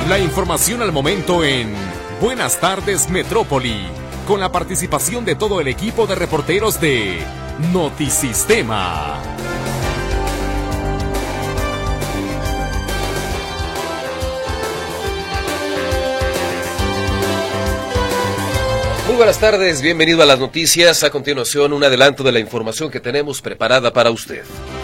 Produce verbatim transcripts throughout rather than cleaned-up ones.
La información al momento en Buenas tardes Metrópoli, con la participación de todo el equipo de reporteros de Notisistema. Muy buenas tardes, bienvenido a las noticias. A continuación, un adelanto de la información que tenemos preparada para usted.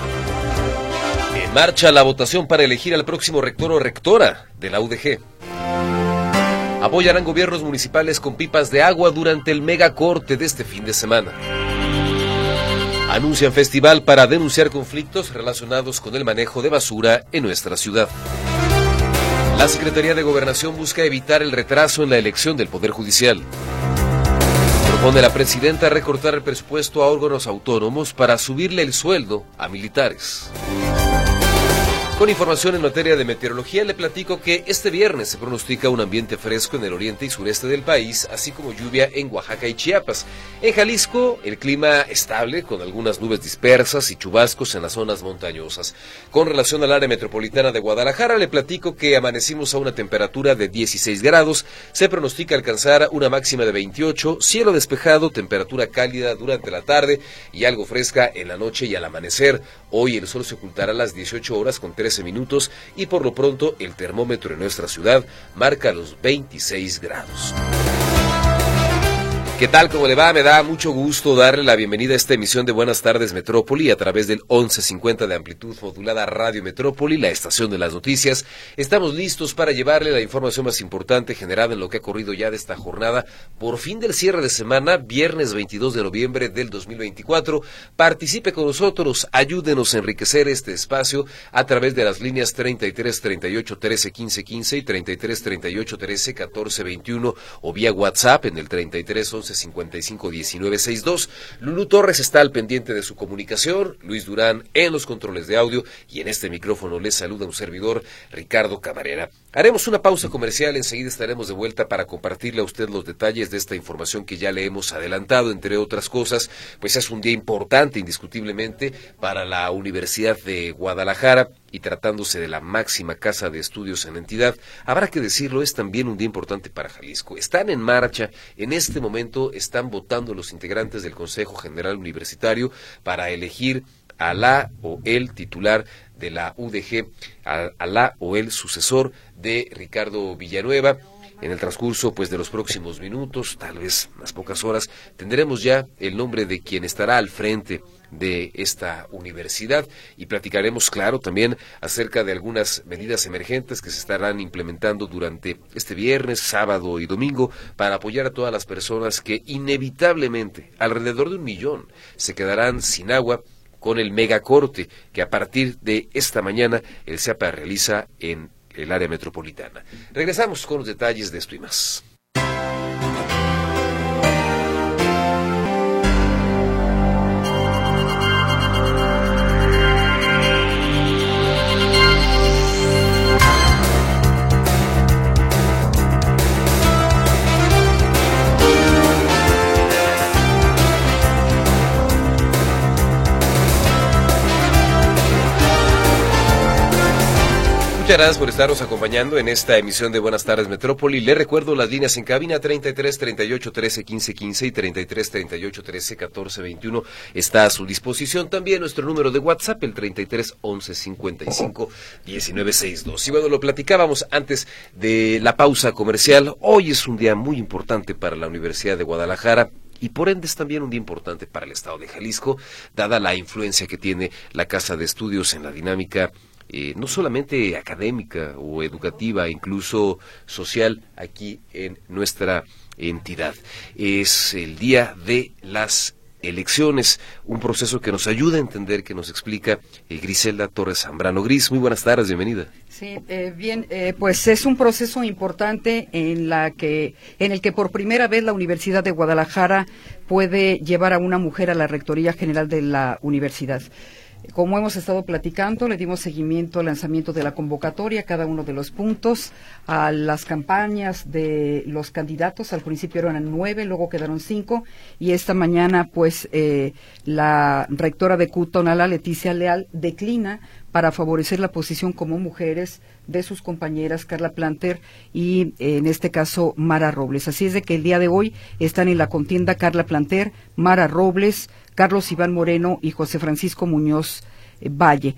En marcha la votación para elegir al próximo rector o rectora de la U D G. Apoyarán gobiernos municipales con pipas de agua durante el megacorte de este fin de semana. Anuncian festival para denunciar conflictos relacionados con el manejo de basura en nuestra ciudad. La Secretaría de Gobernación busca evitar el retraso en la elección del Poder Judicial. Propone la presidenta recortar el presupuesto a órganos autónomos para subirle el sueldo a militares. Con información en materia de meteorología, le platico que este viernes se pronostica un ambiente fresco en el oriente y sureste del país, así como lluvia en Oaxaca y Chiapas. En Jalisco, el clima estable, con algunas nubes dispersas y chubascos en las zonas montañosas. Con relación al área metropolitana de Guadalajara, le platico que amanecimos a una temperatura de dieciséis grados, se pronostica alcanzar una máxima de veintiocho, cielo despejado, temperatura cálida durante la tarde y algo fresca en la noche y al amanecer. Hoy el sol se ocultará a las dieciocho horas con trece minutos y por lo pronto el termómetro en nuestra ciudad marca los veintiséis grados. ¿Qué tal? ¿Cómo le va? Me da mucho gusto darle la bienvenida a esta emisión de Buenas tardes Metrópoli a través del once cincuenta de amplitud modulada Radio Metrópoli, la estación de las noticias. Estamos listos para llevarle la información más importante generada en lo que ha corrido ya de esta jornada, por fin del cierre de semana, viernes veintidós de noviembre del dos mil veinticuatro. Participe con nosotros, ayúdenos a enriquecer este espacio a través de las líneas treinta y tres, treinta y ocho, trece, quince, quince y treinta y tres, treinta y ocho, trece, catorce, veintiuno o vía WhatsApp en el treinta y tres, once, cincuenta y cinco, diecinueve, sesenta y dos. Lulú Torres está al pendiente de su comunicación, Luis Durán en los controles de audio y en este micrófono les saluda un servidor, Ricardo Camarera. Haremos una pausa comercial, enseguida estaremos de vuelta para compartirle a usted los detalles de esta información que ya le hemos adelantado, entre otras cosas, pues es un día importante indiscutiblemente para la Universidad de Guadalajara. Y tratándose de la máxima casa de estudios en la entidad, habrá que decirlo, es también un día importante para Jalisco. Están en marcha, en este momento están votando los integrantes del Consejo General Universitario para elegir a la o el titular de la U D G, a, a la o el sucesor de Ricardo Villanueva. En el transcurso pues de los próximos minutos, tal vez unas pocas horas, tendremos ya el nombre de quien estará al frente de esta universidad y platicaremos, claro, también acerca de algunas medidas emergentes que se estarán implementando durante este viernes, sábado y domingo para apoyar a todas las personas que inevitablemente, alrededor de un millón, se quedarán sin agua con el megacorte que a partir de esta mañana el C E A P A realiza en el área metropolitana. Regresamos con los detalles de esto y más. Muchas gracias por estarnos acompañando en esta emisión de Buenas tardes Metrópoli. Le recuerdo las líneas en cabina treinta y tres, treinta y ocho, trece, quince, quince y treinta y tres, treinta y ocho, trece, catorce, veintiuno está a su disposición. También nuestro número de WhatsApp, el treinta y tres, once, cincuenta y cinco, diecinueve, sesenta y dos. Y bueno, lo platicábamos antes de la pausa comercial. Hoy es un día muy importante para la Universidad de Guadalajara. Y por ende es también un día importante para el estado de Jalisco, dada la influencia que tiene la Casa de Estudios en la dinámica Eh, no solamente académica o educativa, incluso social aquí en nuestra entidad. Es el día de las elecciones, un proceso que nos ayuda a entender, que nos explica eh, Griselda Torres Zambrano. Gris, muy buenas tardes, bienvenida. Sí, eh, bien, eh, pues es un proceso importante en la que, en el que por primera vez la Universidad de Guadalajara puede llevar a una mujer a la Rectoría General de la Universidad. Como hemos estado platicando, le dimos seguimiento al lanzamiento de la convocatoria, cada uno de los puntos, a las campañas de los candidatos. Al principio eran nueve, luego quedaron cinco, y esta mañana, pues, eh, la rectora de C U Tonalá, Leticia Leal, declina para favorecer la posición como mujeres de sus compañeras Carla Planter y, eh, en este caso, Mara Robles. Así es de que el día de hoy están en la contienda Carla Planter, Mara Robles, Carlos Iván Moreno y José Francisco Muñoz eh, Valle.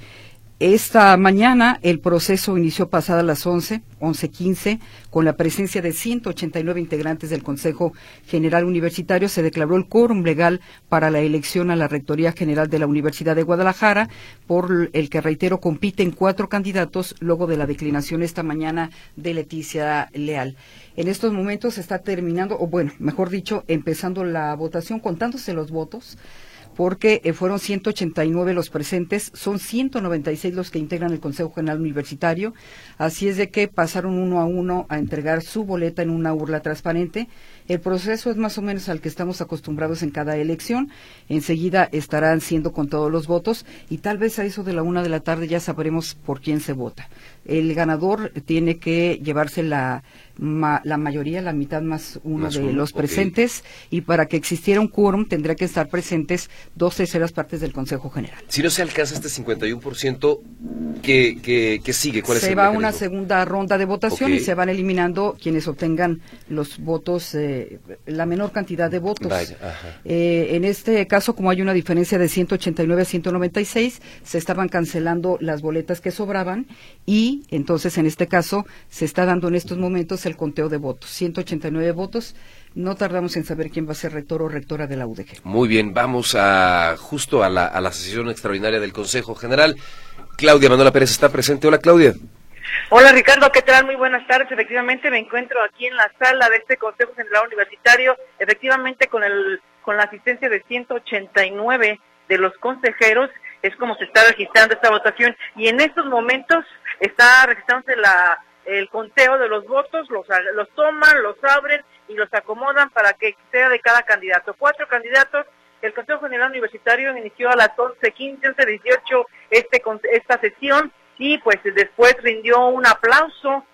Esta mañana el proceso inició pasadas las once, once quince, con la presencia de ciento ochenta y nueve integrantes del Consejo General Universitario. Se declaró el quórum legal para la elección a la Rectoría General de la Universidad de Guadalajara, por el que, reitero, compiten cuatro candidatos luego de la declinación esta mañana de Leticia Leal. En estos momentos se está terminando, o bueno, mejor dicho, empezando la votación, contándose los votos, porque eh, fueron ciento ochenta y nueve los presentes, son ciento noventa y seis los que integran el Consejo General Universitario, así es de que pasaron uno a uno a entregar su boleta en una urna transparente. El proceso es más o menos al que estamos acostumbrados en cada elección. Enseguida estarán siendo contados los votos y tal vez a eso de la una de la tarde ya sabremos por quién se vota. El ganador tiene que llevarse la, ma, la mayoría, la mitad más uno más de uno, los presentes, okay. Y para que existiera un quórum tendría que estar presentes dos terceras partes del Consejo General. Si no se alcanza este cincuenta y uno por ciento, ¿qué, qué, qué sigue? ¿Cuál se es el va a mecanismo? Una segunda ronda de votación, okay. Y se van eliminando quienes obtengan los votos, eh, la menor cantidad de votos. Vaya, ajá. Eh, en este caso, como hay una diferencia de ciento ochenta y nueve a ciento noventa y seis, se estaban cancelando las boletas que sobraban y entonces en este caso se está dando en estos momentos el conteo de votos. ciento ochenta y nueve votos. No tardamos en saber quién va a ser rector o rectora de la U D G. Muy bien, vamos a justo a la, a la sesión extraordinaria del Consejo General. Claudia Manuela Pérez está presente. Hola, Claudia. Hola, Ricardo, ¿qué tal? Muy buenas tardes. Efectivamente me encuentro aquí en la sala de este Consejo General Universitario, efectivamente con el con la asistencia de ciento ochenta y nueve de los consejeros, es como se está registrando esta votación, y en estos momentos está registrándose la el conteo de los votos, los, los toman, los abren y los acomodan para que sea de cada candidato. Cuatro candidatos. El Consejo General Universitario inició a las once quince, once dieciocho este, esta sesión, y pues después rindió un aplauso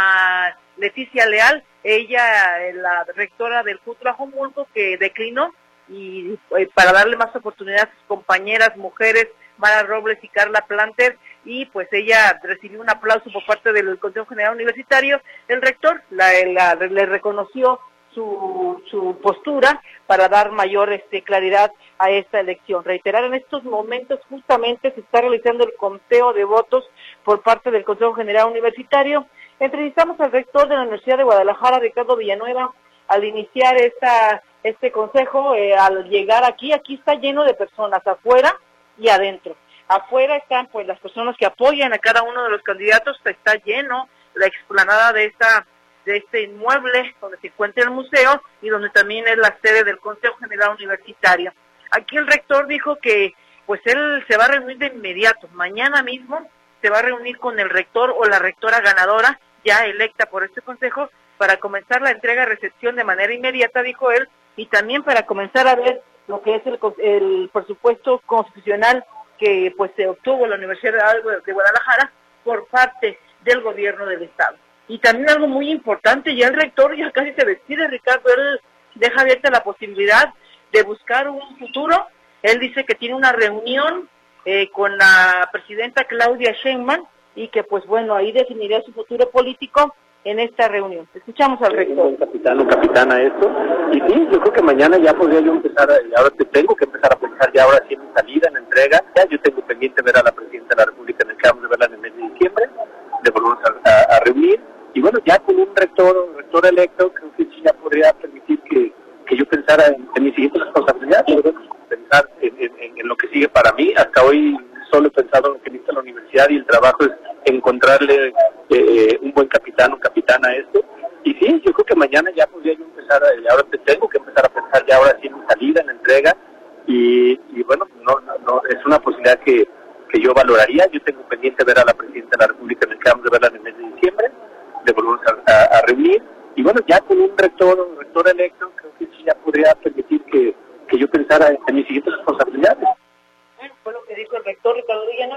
a Leticia Leal, ella, la rectora del C U Tlajomulco, que declinó, y eh, para darle más oportunidad a sus compañeras mujeres, Mara Robles y Carla Planter, y pues ella recibió un aplauso por parte del Consejo General Universitario. El rector la, la, le reconoció su, su postura para dar mayor este, claridad a esta elección. Reiterar, en estos momentos justamente se está realizando el conteo de votos por parte del Consejo General Universitario. Entrevistamos al rector de la Universidad de Guadalajara, Ricardo Villanueva, al iniciar esta este consejo, eh, al llegar aquí, aquí está lleno de personas, afuera y adentro. Afuera están pues las personas que apoyan a cada uno de los candidatos, está lleno la explanada de esta de este inmueble donde se encuentra el museo y donde también es la sede del Consejo General Universitario. Aquí el rector dijo que pues él se va a reunir de inmediato, mañana mismo se va a reunir con el rector o la rectora ganadora, ya electa por este consejo, para comenzar la entrega-recepción de manera inmediata, dijo él, y también para comenzar a ver lo que es el, el presupuesto constitucional que pues se obtuvo en la Universidad de Guadalajara por parte del gobierno del Estado. Y también algo muy importante, ya el rector ya casi se decide, Ricardo, él deja abierta la posibilidad de buscar un futuro. Él dice que tiene una reunión eh, con la presidenta Claudia Sheinbaum y que pues bueno, ahí definiría su futuro político en esta reunión. Escuchamos al rector. Un capitán o capitana esto, y sí, yo creo que mañana ya podría yo empezar, a, ahora tengo que empezar a pensar ya ahora sí en mi salida, en la entrega, ya yo tengo pendiente ver a la Presidenta de la República en el Campo de verla en el mes de diciembre, de volvernos a, a, a reunir, y bueno, ya con un rector o rector electo, creo que sí ya podría permitir que, que yo pensara en, en mi siguiente responsabilidad, pensar en, en, en lo que sigue para mí. Hasta hoy solo he pensado en lo que necesita la universidad y el trabajo es encontrarle eh, un buen capitán o capitana a esto. Y sí, yo creo que mañana ya podría yo empezar, a, ahora tengo que empezar a pensar ya ahora sí en mi salida, en la entrega, y, y bueno, no, no, no es una posibilidad que, que yo valoraría. Yo tengo pendiente ver a la Presidenta de la República en el Campo de verla en el mes de diciembre, de volvernos a, a, a reunir, y bueno, ya con un rector o rector electo, creo que sí ya podría permitir que, que yo pensara en mis siguientes responsabilidades. Bueno, fue lo que dijo el rector,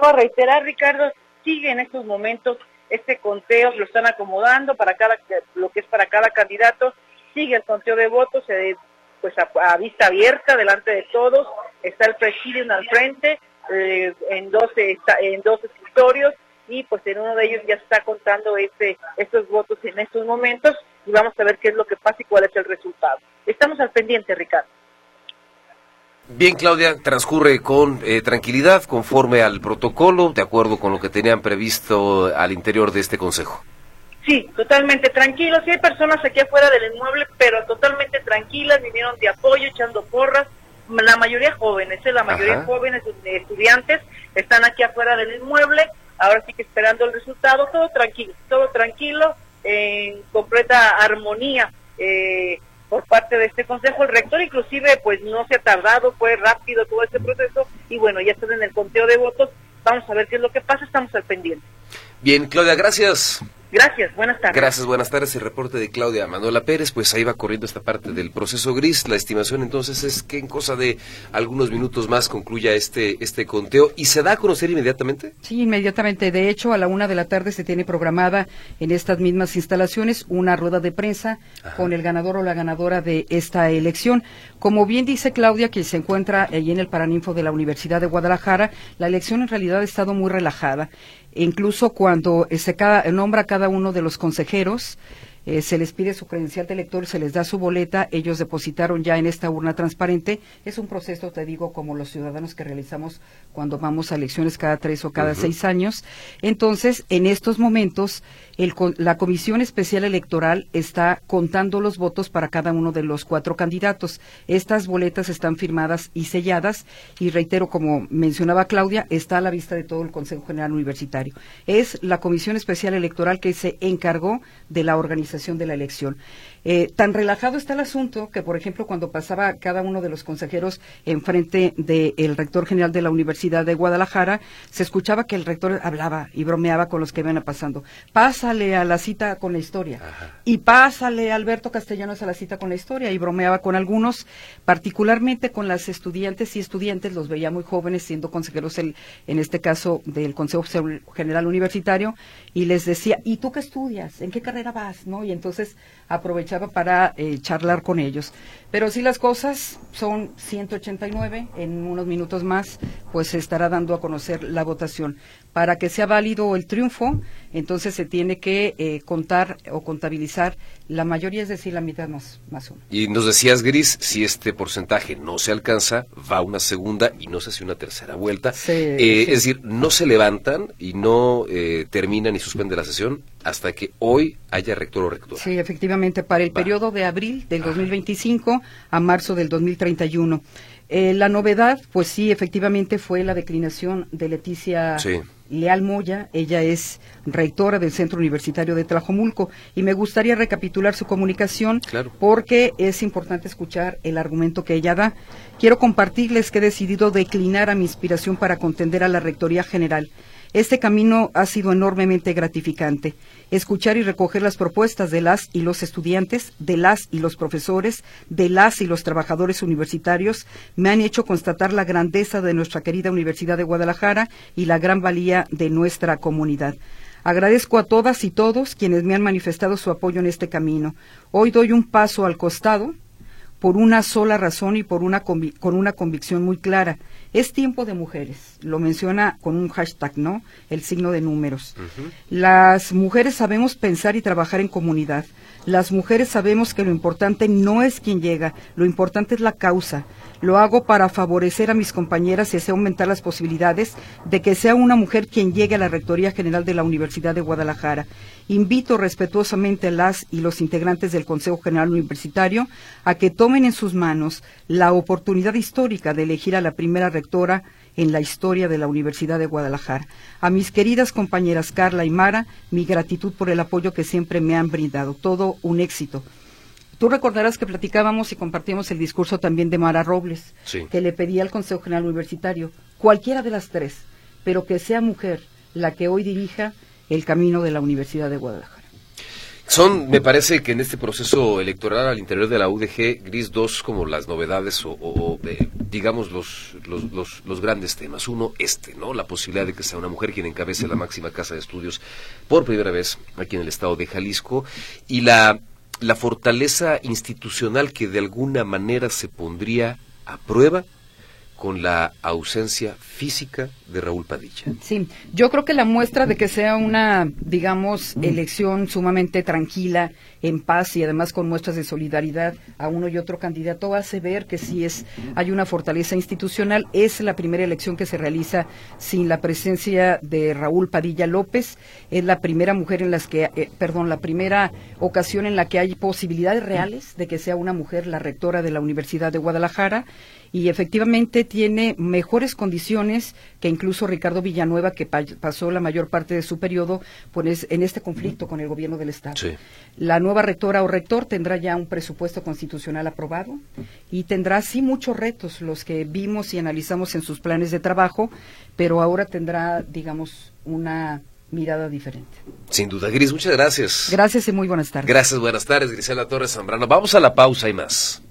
vuelvo a reiterar, Ricardo, sigue en estos momentos este conteo, lo están acomodando para cada, lo que es para cada candidato, sigue el conteo de votos, eh, pues a, a vista abierta, delante de todos, está el presidium al frente, eh, en dos en dos escritorios, y pues en uno de ellos ya está contando este estos votos en estos momentos, y vamos a ver qué es lo que pasa y cuál es el resultado. Estamos al pendiente, Ricardo. Bien, Claudia, transcurre con eh, tranquilidad, conforme al protocolo, de acuerdo con lo que tenían previsto al interior de este consejo. Sí, totalmente tranquilos. Sí hay personas aquí afuera del inmueble, pero totalmente tranquilas, vinieron de apoyo, echando porras. La mayoría jóvenes, ¿eh? la mayoría Ajá. jóvenes estudiantes están aquí afuera del inmueble. Ahora sí que esperando el resultado, todo tranquilo, todo tranquilo, en completa armonía. Eh, por parte de este consejo, el rector inclusive pues no se ha tardado, fue rápido todo este proceso, y bueno, ya están en el conteo de votos, vamos a ver qué es lo que pasa, estamos al pendiente. Bien, Claudia, gracias. Gracias, buenas tardes. Gracias, buenas tardes. El reporte de Claudia Manuela Pérez, pues ahí va corriendo esta parte del proceso gris. La estimación entonces es que en cosa de algunos minutos más concluya este este conteo. ¿Y se da a conocer inmediatamente? Sí, inmediatamente. De hecho, a la una de la tarde se tiene programada en estas mismas instalaciones una rueda de prensa Ajá. con el ganador o la ganadora de esta elección. Como bien dice Claudia, que se encuentra allí en el Paraninfo de la Universidad de Guadalajara, la elección en realidad ha estado muy relajada. Incluso cuando se cada, nombra cada uno de los consejeros, eh, se les pide su credencial de elector, se les da su boleta, ellos depositaron ya en esta urna transparente. Es un proceso, te digo, como los ciudadanos que realizamos cuando vamos a elecciones cada tres o cada uh-huh. seis años. Entonces, en estos momentos, el, la Comisión Especial Electoral está contando los votos para cada uno de los cuatro candidatos. Estas boletas están firmadas y selladas, y reitero, como mencionaba Claudia, está a la vista de todo el Consejo General Universitario. Es la Comisión Especial Electoral que se encargó de la organización de la elección. Eh, tan relajado está el asunto que, por ejemplo, cuando pasaba cada uno de los consejeros enfrente del rector general de la Universidad de Guadalajara, se escuchaba que el rector hablaba y bromeaba con los que iban pasando. Pásale a la cita con la historia. Ajá. Y pásale a Alberto Castellanos a la cita con la historia, y bromeaba con algunos, particularmente con las estudiantes y estudiantes, los veía muy jóvenes, siendo consejeros, el, en este caso del Consejo General Universitario, y les decía, ¿y tú qué estudias? ¿En qué carrera vas? ¿No? Y entonces aprovechaba para eh, charlar con ellos. Pero sí, las cosas son ciento ochenta y nueve, en unos minutos más pues se estará dando a conocer la votación. Para que sea válido el triunfo, entonces se tiene que eh, contar o contabilizar la mayoría, es decir, la mitad más, más uno. Y nos decías, Gris, si este porcentaje no se alcanza, va una segunda y no sé si una tercera vuelta. Sí, eh, sí. Es decir, no se levantan y no eh, terminan y suspende la sesión hasta que hoy haya rector o rectora. Sí, efectivamente, para el va. periodo de abril del dos mil veinticinco a marzo del dos mil treinta y uno. Eh, la novedad, pues sí, efectivamente fue la declinación de Leticia sí. Leal Moya. Ella es rectora del Centro Universitario de Tlajomulco, y me gustaría recapitular su comunicación claro. porque es importante escuchar el argumento que ella da. Quiero compartirles que he decidido declinar a mi inspiración para contender a la Rectoría General. Este camino ha sido enormemente gratificante. Escuchar y recoger las propuestas de las y los estudiantes, de las y los profesores, de las y los trabajadores universitarios, me han hecho constatar la grandeza de nuestra querida Universidad de Guadalajara y la gran valía de nuestra comunidad. Agradezco a todas y todos quienes me han manifestado su apoyo en este camino. Hoy doy un paso al costado por una sola razón y por una convi- con una convicción muy clara. Es tiempo de mujeres, lo menciona con un hashtag, ¿no? El signo de números. Uh-huh. Las mujeres sabemos pensar y trabajar en comunidad. Las mujeres sabemos que lo importante no es quien llega, lo importante es la causa. Lo hago para favorecer a mis compañeras y así aumentar las posibilidades de que sea una mujer quien llegue a la Rectoría General de la Universidad de Guadalajara. Invito respetuosamente a las y los integrantes del Consejo General Universitario a que tomen en sus manos la oportunidad histórica de elegir a la primera rectora en la historia de la Universidad de Guadalajara. A mis queridas compañeras Carla y Mara, mi gratitud por el apoyo que siempre me han brindado. Todo un éxito. Tú recordarás que platicábamos y compartimos el discurso también de Mara Robles, sí. que le pedía al Consejo General Universitario, cualquiera de las tres, pero que sea mujer la que hoy dirija el camino de la Universidad de Guadalajara. Son, me parece que en este proceso electoral al interior de la U D G, Gris, dos como las novedades o, o eh, digamos los, los, los, los grandes temas. Uno, este, ¿no? La posibilidad de que sea una mujer quien encabece la máxima casa de estudios por primera vez aquí en el estado de Jalisco, y la, la fortaleza institucional que de alguna manera se pondría a prueba con la ausencia física de Raúl Padilla. Sí, yo creo que la muestra de que sea una, digamos, elección sumamente tranquila, en paz y además con muestras de solidaridad a uno y otro candidato hace ver que sí es, hay una fortaleza institucional. Es la primera elección que se realiza sin la presencia de Raúl Padilla López. Es la primera mujer en las que, eh, perdón, la primera ocasión en la que hay posibilidades reales de que sea una mujer la rectora de la Universidad de Guadalajara. Y efectivamente tiene mejores condiciones que incluso Ricardo Villanueva, que pa pasó la mayor parte de su periodo pues, en este conflicto con el gobierno del Estado. Sí. La nueva rectora o rector tendrá ya un presupuesto constitucional aprobado y tendrá sí muchos retos, los que vimos y analizamos en sus planes de trabajo, pero ahora tendrá, digamos, una mirada diferente. Sin duda, Gris, muchas gracias. Gracias y muy buenas tardes. Gracias, buenas tardes, Grisela Torres Zambrano. Vamos a la pausa y más.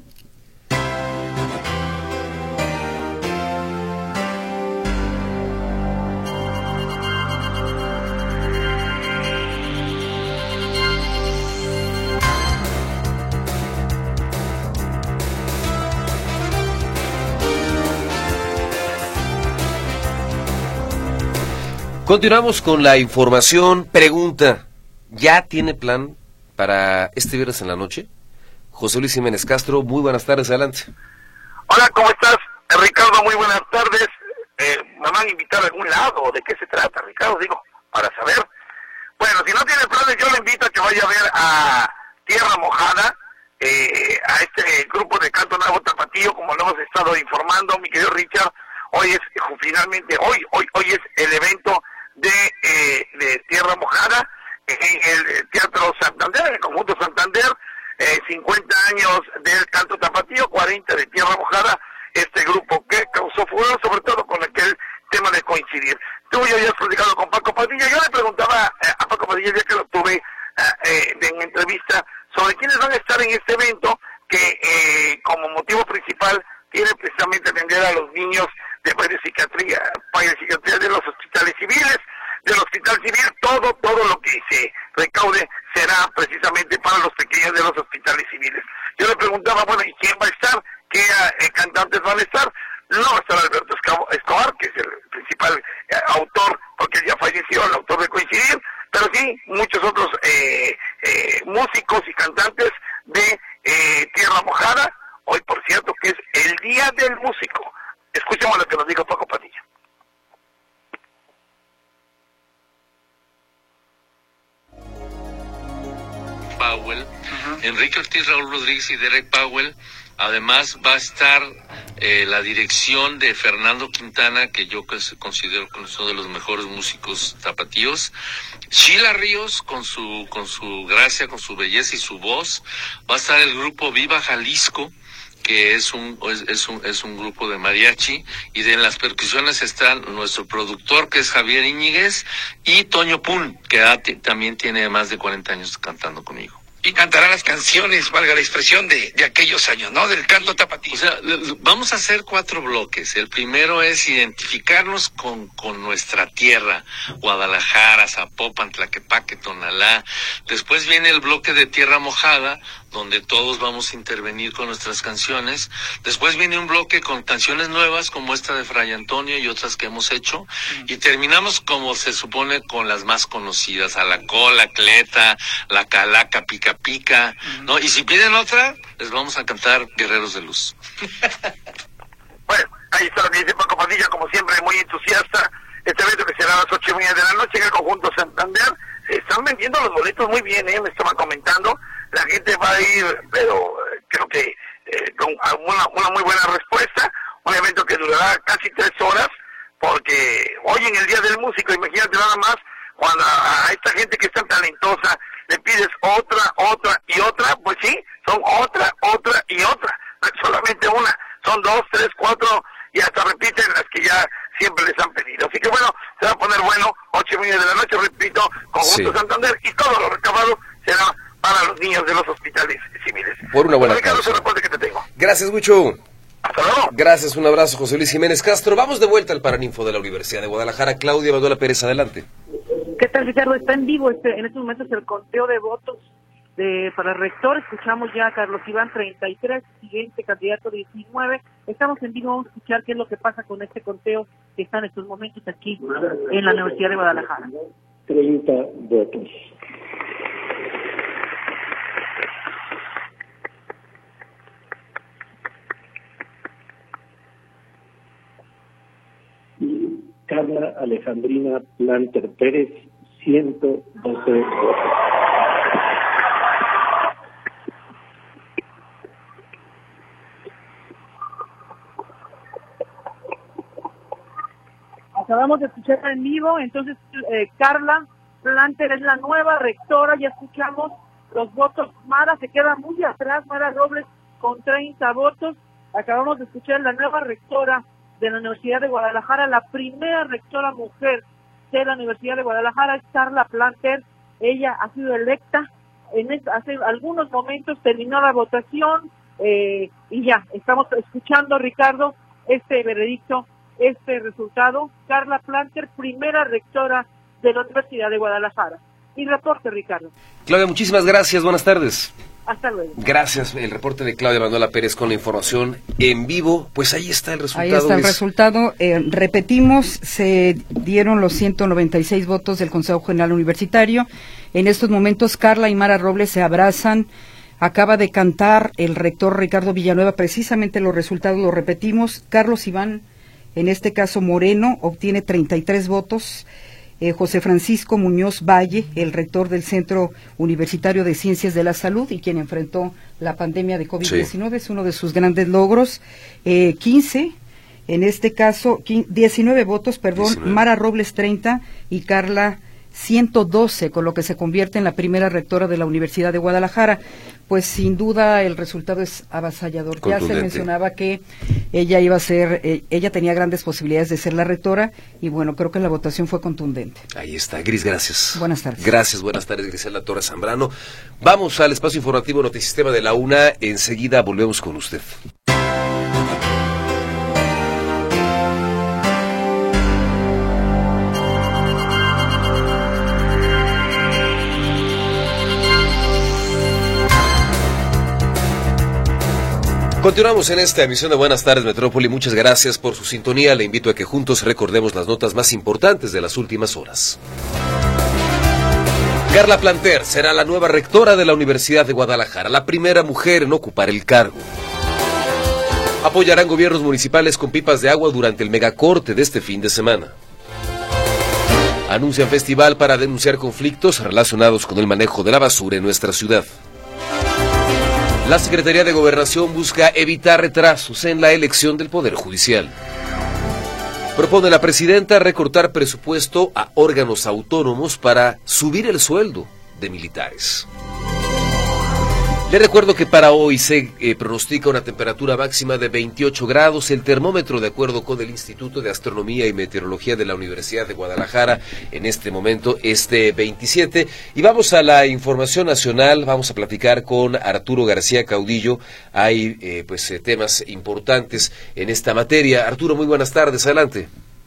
Continuamos con la información. Pregunta, ¿ya tiene plan para este viernes en la noche? José Luis Jiménez Castro, muy buenas tardes, adelante. Hola, ¿cómo estás, Ricardo? Muy buenas tardes. Eh, ¿Me van a invitar a algún lado? ¿De qué se trata, Ricardo? Digo, para saber. Bueno, si no tiene planes, yo le invito a que vaya a ver a Tierra Mojada, eh, a este grupo de Canto Nuevo Tapatío, como lo hemos estado informando, mi querido Richard. Hoy es, finalmente, hoy, hoy, hoy es el evento de, eh, de Tierra Mojada en el Teatro Santander, en el Conjunto Santander, eh, cincuenta años del Canto Tapatío, cuarenta de Tierra Mojada, este grupo que causó furor, sobre todo con aquel tema de coincidir. Tú ya habías platicado con Paco Padilla, yo le preguntaba eh, a Paco Padilla, ya que lo tuve eh, eh, en entrevista, sobre quiénes van a estar en este evento, que eh, como motivo principal tiene precisamente atender a los niños de psiquiatría, psiquiatría de los hospitales civiles, del hospital civil, todo, todo lo que se recaude será precisamente para los pequeños de los hospitales civiles. Yo le preguntaba, bueno, ¿y quién va a estar? ¿Qué eh, cantantes van a estar? No va a estar Alberto Escobar, que es el principal eh, autor, porque él ya falleció, el autor de Coincidir, pero sí, muchos otros eh, eh, músicos y cantantes de eh, Tierra Mojada, hoy por cierto que es el Día del Músico. Escuchemos lo que nos dijo Paco Padilla. Powell, uh-huh. Enrique Ortiz, Raúl Rodríguez y Derek Powell. Además va a estar eh, la dirección de Fernando Quintana, que yo considero que es uno de los mejores músicos tapatíos. Sheila Ríos, con su con su gracia, con su belleza y su voz. Va a estar el grupo Viva Jalisco, que es un es, es un es un grupo de mariachi, y de en las percusiones están nuestro productor, que es Javier Íñiguez, y Toño Pun, que ha, t- también tiene más de cuarenta años cantando conmigo. Y cantará las canciones, valga la expresión, de, de aquellos años, ¿no? Del canto tapatío. O sea, vamos a hacer cuatro bloques. El primero es identificarnos con, con nuestra tierra, Guadalajara, Zapopan, Tlaquepaque, Tonalá. Después viene el bloque de Tierra Mojada, donde todos vamos a intervenir con nuestras canciones. Después viene un bloque con canciones nuevas, como esta de Fray Antonio y otras que hemos hecho. Y terminamos, como se supone, con las más conocidas, Alacola, Cleta, La Calaca, Pica Pica, ¿no? Y si piden otra, les vamos a cantar Guerreros de Luz. Bueno, ahí está lo que dice Paco Padilla, como siempre, muy entusiasta. Este evento que será a las ocho y media de la noche en el Conjunto Santander. Se están vendiendo los boletos muy bien, ¿eh? Me estaban comentando. La gente va a ir, pero eh, creo que eh, con una, una muy buena respuesta. Un evento que durará casi tres horas, porque hoy en el Día del Músico, imagínate nada más, cuando a, a esta gente que es tan talentosa le pides otra, otra y otra, pues sí, son otra, otra y otra. No es solamente una, son dos, tres, cuatro, y hasta repiten las que ya siempre les han pedido. Así que bueno, se va a poner bueno, ocho y media de la noche, repito, Conjunto Sí. Santander, y todo lo recabado será dueños de los hospitales civiles. Por una buena Ricardo, causa. ese reporte que te tengo. Gracias, mucho. Hasta luego. Gracias, un abrazo, José Luis Jiménez Castro. Vamos de vuelta al Paraninfo de la Universidad de Guadalajara. Claudia Manuela Pérez, adelante. ¿Qué tal, Ricardo? Está en vivo este, en estos momentos el conteo de votos de, para rector. Escuchamos ya a Carlos Iván, treinta y tres, siguiente candidato, diecinueve. Estamos en vivo, vamos a escuchar qué es lo que pasa con este conteo que está en estos momentos aquí en la Universidad de Guadalajara. treinta votos. Y Carla Alejandrina Planter Pérez, ciento doce votos. Acabamos de escuchar en vivo, entonces eh, Carla Planter es la nueva rectora, ya escuchamos los votos. Mara se queda muy atrás, Mara Robles con treinta votos. Acabamos de escuchar la nueva rectora de la Universidad de Guadalajara, la primera rectora mujer de la Universidad de Guadalajara es Carla Planter. Ella ha sido electa, en este, hace algunos momentos terminó la votación eh, y ya, estamos escuchando, Ricardo, este veredicto, este resultado. Carla Planter, primera rectora de la Universidad de Guadalajara. Y reporte, Ricardo. Claudia, muchísimas gracias, buenas tardes. Hasta luego. Gracias, el reporte de Claudia Manuela Pérez con la información en vivo. Pues ahí está el resultado. Ahí está el es... resultado. Eh, repetimos, se dieron los ciento noventa y seis votos del Consejo General Universitario. En estos momentos, Carla y Mara Robles se abrazan. Acaba de cantar el rector Ricardo Villanueva precisamente los resultados, los repetimos. Carlos Iván, en este caso Moreno, obtiene treinta y tres votos. Eh, José Francisco Muñoz Valle, el rector del Centro Universitario de Ciencias de la Salud y quien enfrentó la pandemia de COVID diecinueve, sí. Es uno de sus grandes logros. Eh, quince, en este caso, quince, diecinueve votos, perdón, diecinueve. Mara Robles treinta y Carla ciento doce, con lo que se convierte en la primera rectora de la Universidad de Guadalajara. Pues sin duda el resultado es avasallador. Ya se mencionaba que ella iba a ser, eh, ella tenía grandes posibilidades de ser la rectora y bueno, creo que la votación fue contundente. Ahí está, Gris, gracias. Buenas tardes. Gracias, buenas tardes, Griselda Torres Zambrano. Vamos al espacio informativo Notisistema de la UNA, enseguida volvemos con usted. Continuamos en esta emisión de Buenas Tardes Metrópoli. Muchas gracias por su sintonía. Le invito a que juntos recordemos las notas más importantes de las últimas horas. Carla Planter será la nueva rectora de la Universidad de Guadalajara, la primera mujer en ocupar el cargo. Apoyarán gobiernos municipales con pipas de agua durante el megacorte de este fin de semana. Anuncian festival para denunciar conflictos relacionados con el manejo de la basura en nuestra ciudad. La Secretaría de Gobernación busca evitar retrasos en la elección del Poder Judicial. Propone la presidenta recortar presupuesto a órganos autónomos para subir el sueldo de militares. Le recuerdo que para hoy se eh, pronostica una temperatura máxima de veintiocho grados, el termómetro de acuerdo con el Instituto de Astronomía y Meteorología de la Universidad de Guadalajara, en este momento es de veintisiete. Y vamos a la información nacional, vamos a platicar con Arturo García Caudillo, hay eh, pues eh, temas importantes en esta materia. Arturo, muy buenas tardes, adelante.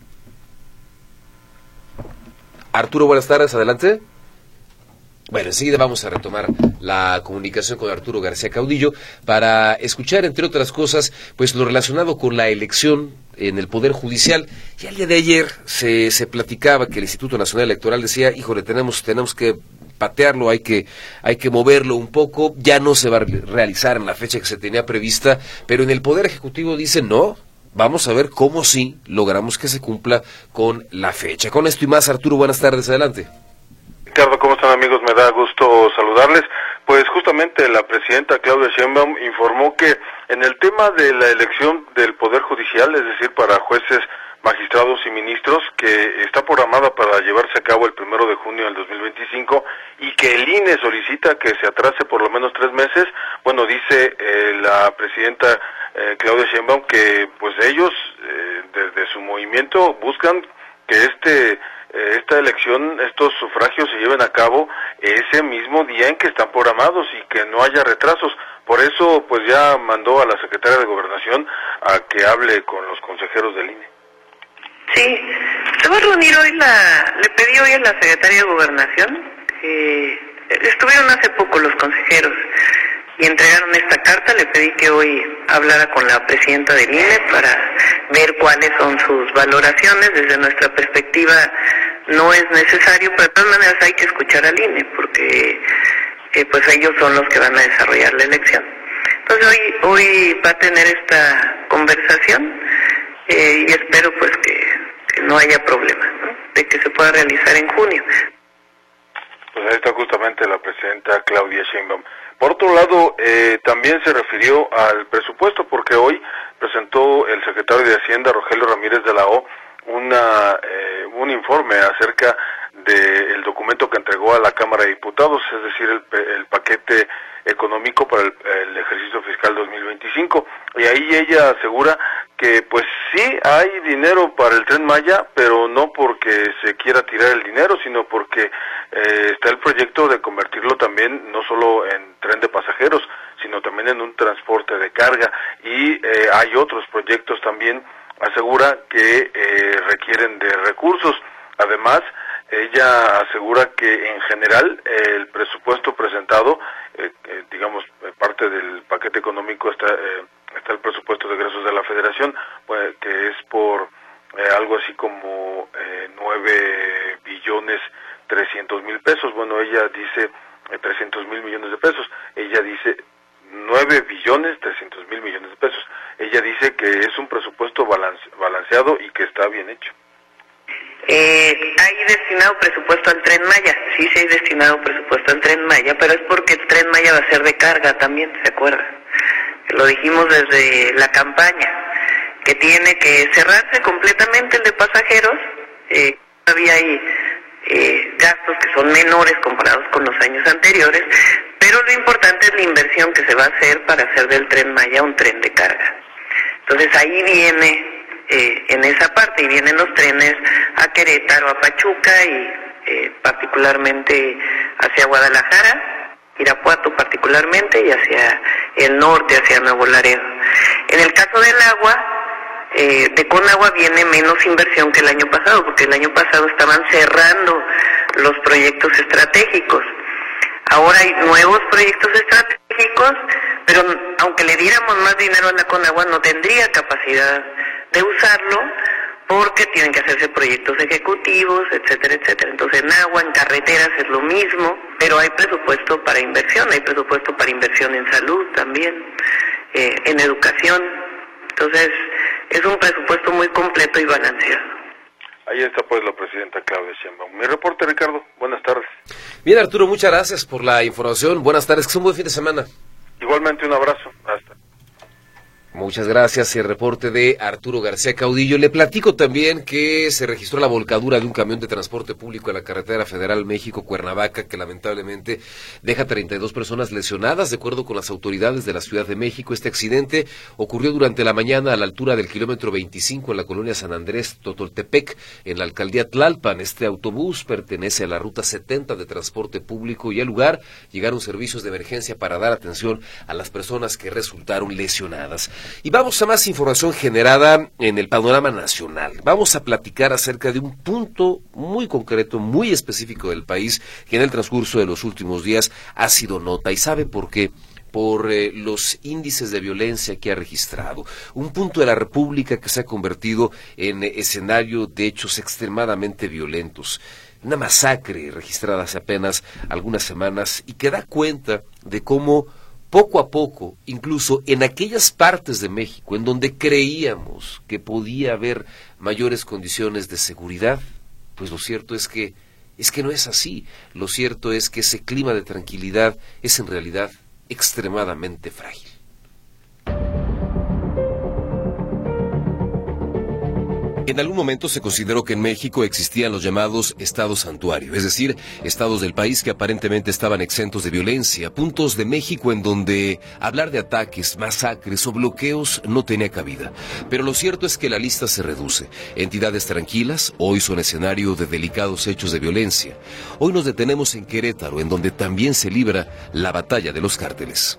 Arturo, buenas tardes, adelante. Bueno, enseguida vamos a retomar la comunicación con Arturo García Caudillo para escuchar, entre otras cosas, pues lo relacionado con la elección en el Poder Judicial. Y el día de ayer se, se platicaba que el Instituto Nacional Electoral decía, híjole, tenemos, tenemos que patearlo, hay que, hay que moverlo un poco, ya no se va a realizar en la fecha que se tenía prevista, pero en el Poder Ejecutivo dicen no. Vamos a ver cómo sí logramos que se cumpla con la fecha. Con esto y más, Arturo, buenas tardes, adelante. Ricardo, ¿cómo están, amigos? Me da gusto saludarles. Pues justamente la presidenta Claudia Sheinbaum informó que en el tema de la elección del Poder Judicial, es decir, para jueces, magistrados y ministros, que está programada para llevarse a cabo el primero de junio del dos mil veinticinco y que el I N E solicita que se atrase por lo menos tres meses, bueno, dice eh, la presidenta eh, Claudia Sheinbaum que pues ellos, eh, desde su movimiento, buscan que este esta elección, estos sufragios se lleven a cabo ese mismo día en que están programados y que no haya retrasos. Por eso, pues ya mandó a la secretaria de Gobernación a que hable con los consejeros del I N E. Sí, se va a reunir hoy la, le pedí hoy a la secretaria de Gobernación, eh, estuvieron hace poco los consejeros y entregaron esta carta, le pedí que hoy hablara con la presidenta del I N E para ver cuáles son sus valoraciones. Desde nuestra perspectiva no es necesario, pero de todas maneras hay que escuchar al I N E porque eh, pues ellos son los que van a desarrollar la elección. Entonces hoy, hoy va a tener esta conversación eh, y espero pues que, que no haya problema, ¿no?, de que se pueda realizar en junio. Pues ahí está justamente la presidenta Claudia Sheinbaum. Por otro lado, eh, también se refirió al presupuesto, porque hoy presentó el secretario de Hacienda, Rogelio Ramírez de la O, una, eh, un informe acerca del documento que entregó a la Cámara de Diputados, es decir, el, el paquete económico para el, el ejercicio fiscal dos mil veinticinco. Y ahí ella asegura que pues sí hay dinero para el Tren Maya, pero no porque se quiera tirar el dinero, sino porque eh, está el proyecto de convertirlo también no solo en tren de pasajeros, sino también en un transporte de carga, y eh, hay otros proyectos también, asegura, que eh, requieren de recursos. Además, ella asegura que en general eh, el presupuesto presentado, eh, eh, digamos, eh, parte del paquete económico está eh, está el presupuesto de egresos de la Federación, pues, que es por eh, algo así como eh, nueve billones trescientos mil pesos. Bueno, ella dice eh, trescientos mil millones de pesos. Ella dice nueve billones trescientos mil millones de pesos. Ella dice que es un presupuesto balance, balanceado y que está bien hecho. Eh, hay destinado presupuesto al Tren Maya, sí, sí hay destinado presupuesto al Tren Maya, pero es porque el Tren Maya va a ser de carga también, ¿se acuerda? Lo dijimos desde la campaña, que tiene que cerrarse completamente el de pasajeros. eh, todavía hay eh, gastos que son menores comparados con los años anteriores, pero lo importante es la inversión que se va a hacer para hacer del Tren Maya un tren de carga. Entonces ahí viene... Eh, en esa parte, y vienen los trenes a Querétaro, a Pachuca y eh, particularmente hacia Guadalajara, Irapuato particularmente, y hacia el norte, hacia Nuevo Laredo. En el caso del agua, eh, de Conagua viene menos inversión que el año pasado, porque el año pasado estaban cerrando los proyectos estratégicos. Ahora hay nuevos proyectos estratégicos, pero aunque le diéramos más dinero a la Conagua, no tendría capacidad de usarlo, porque tienen que hacerse proyectos ejecutivos, etcétera, etcétera. Entonces en agua, en carreteras es lo mismo, pero hay presupuesto para inversión, hay presupuesto para inversión en salud también, eh, en educación. Entonces es un presupuesto muy completo y balanceado. Ahí está pues la presidenta Claudia Sheinbaum. Mi reporte, Ricardo, buenas tardes. Bien, Arturo, muchas gracias por la información. Buenas tardes, que es un buen fin de semana. Igualmente, un abrazo. Hasta. Muchas gracias. El reporte de Arturo García Caudillo. Le platico también que se registró la volcadura de un camión de transporte público en la carretera federal México-Cuernavaca, que lamentablemente deja treinta y dos personas lesionadas, de acuerdo con las autoridades de la Ciudad de México. Este accidente ocurrió durante la mañana a la altura del kilómetro veinticinco en la colonia San Andrés Totoltepec, en la alcaldía Tlalpan. Este autobús pertenece a la ruta setenta de transporte público, y al lugar llegaron servicios de emergencia para dar atención a las personas que resultaron lesionadas. Y vamos a más información generada en el panorama nacional. Vamos a platicar acerca de un punto muy concreto, muy específico del país, que en el transcurso de los últimos días ha sido nota. ¿Y sabe por qué? Por eh, los índices de violencia que ha registrado. Un punto de la República que se ha convertido en eh, escenario de hechos extremadamente violentos. Una masacre registrada hace apenas algunas semanas, y que da cuenta de cómo poco a poco, incluso en aquellas partes de México en donde creíamos que podía haber mayores condiciones de seguridad, pues lo cierto es que es que no es así. Lo cierto es que ese clima de tranquilidad es en realidad extremadamente frágil. En algún momento se consideró que en México existían los llamados estados santuario, es decir, estados del país que aparentemente estaban exentos de violencia, puntos de México en donde hablar de ataques, masacres o bloqueos no tenía cabida. Pero lo cierto es que la lista se reduce. Entidades tranquilas hoy son escenario de delicados hechos de violencia. Hoy nos detenemos en Querétaro, en donde también se libra la batalla de los cárteles.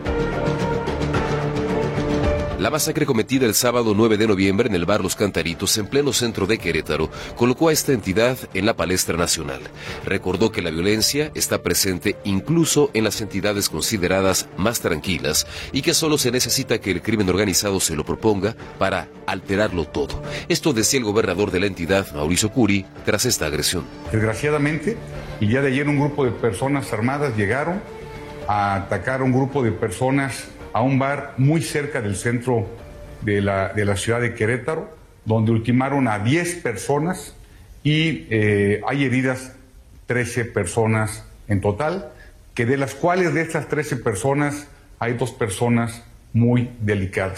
La masacre cometida el sábado nueve de noviembre en el bar Los Cantaritos, en pleno centro de Querétaro, colocó a esta entidad en la palestra nacional. Recordó que la violencia está presente incluso en las entidades consideradas más tranquilas y que solo se necesita que el crimen organizado se lo proponga para alterarlo todo. Esto decía el gobernador de la entidad, Mauricio Curi, tras esta agresión. Desgraciadamente, el día de ayer un grupo de personas armadas llegaron a atacar a un grupo de personas a un bar muy cerca del centro de la, de la ciudad de Querétaro, donde ultimaron a diez personas y eh, hay heridas trece personas en total, que de las cuales de estas trece personas hay dos personas muy delicadas.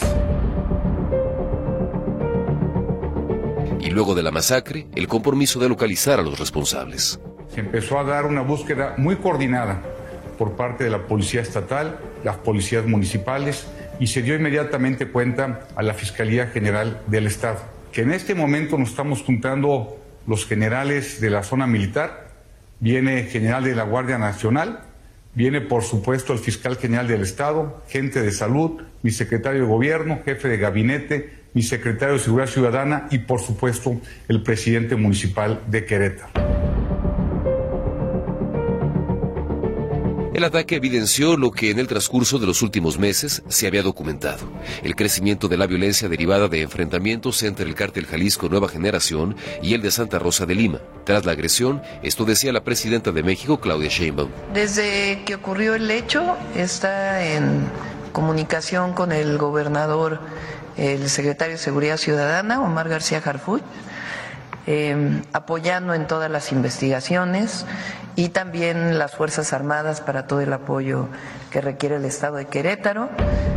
Y luego de la masacre, el compromiso de localizar a los responsables. Se empezó a dar una búsqueda muy coordinada por parte de la Policía Estatal, las policías municipales, y se dio inmediatamente cuenta a la Fiscalía General del Estado, que en este momento nos estamos juntando los generales de la zona militar, viene general de la Guardia Nacional, viene por supuesto el fiscal general del Estado, gente de salud, mi secretario de Gobierno, jefe de gabinete, mi secretario de Seguridad Ciudadana y por supuesto el presidente municipal de Querétaro. El ataque evidenció lo que en el transcurso de los últimos meses se había documentado: el crecimiento de la violencia derivada de enfrentamientos entre el cártel Jalisco Nueva Generación y el de Santa Rosa de Lima. Tras la agresión, esto decía la presidenta de México, Claudia Sheinbaum. Desde que ocurrió el hecho, está en comunicación con el gobernador, el secretario de Seguridad Ciudadana, Omar García Harfuch, eh, apoyando en todas las investigaciones, y también las Fuerzas Armadas para todo el apoyo que requiere el Estado de Querétaro.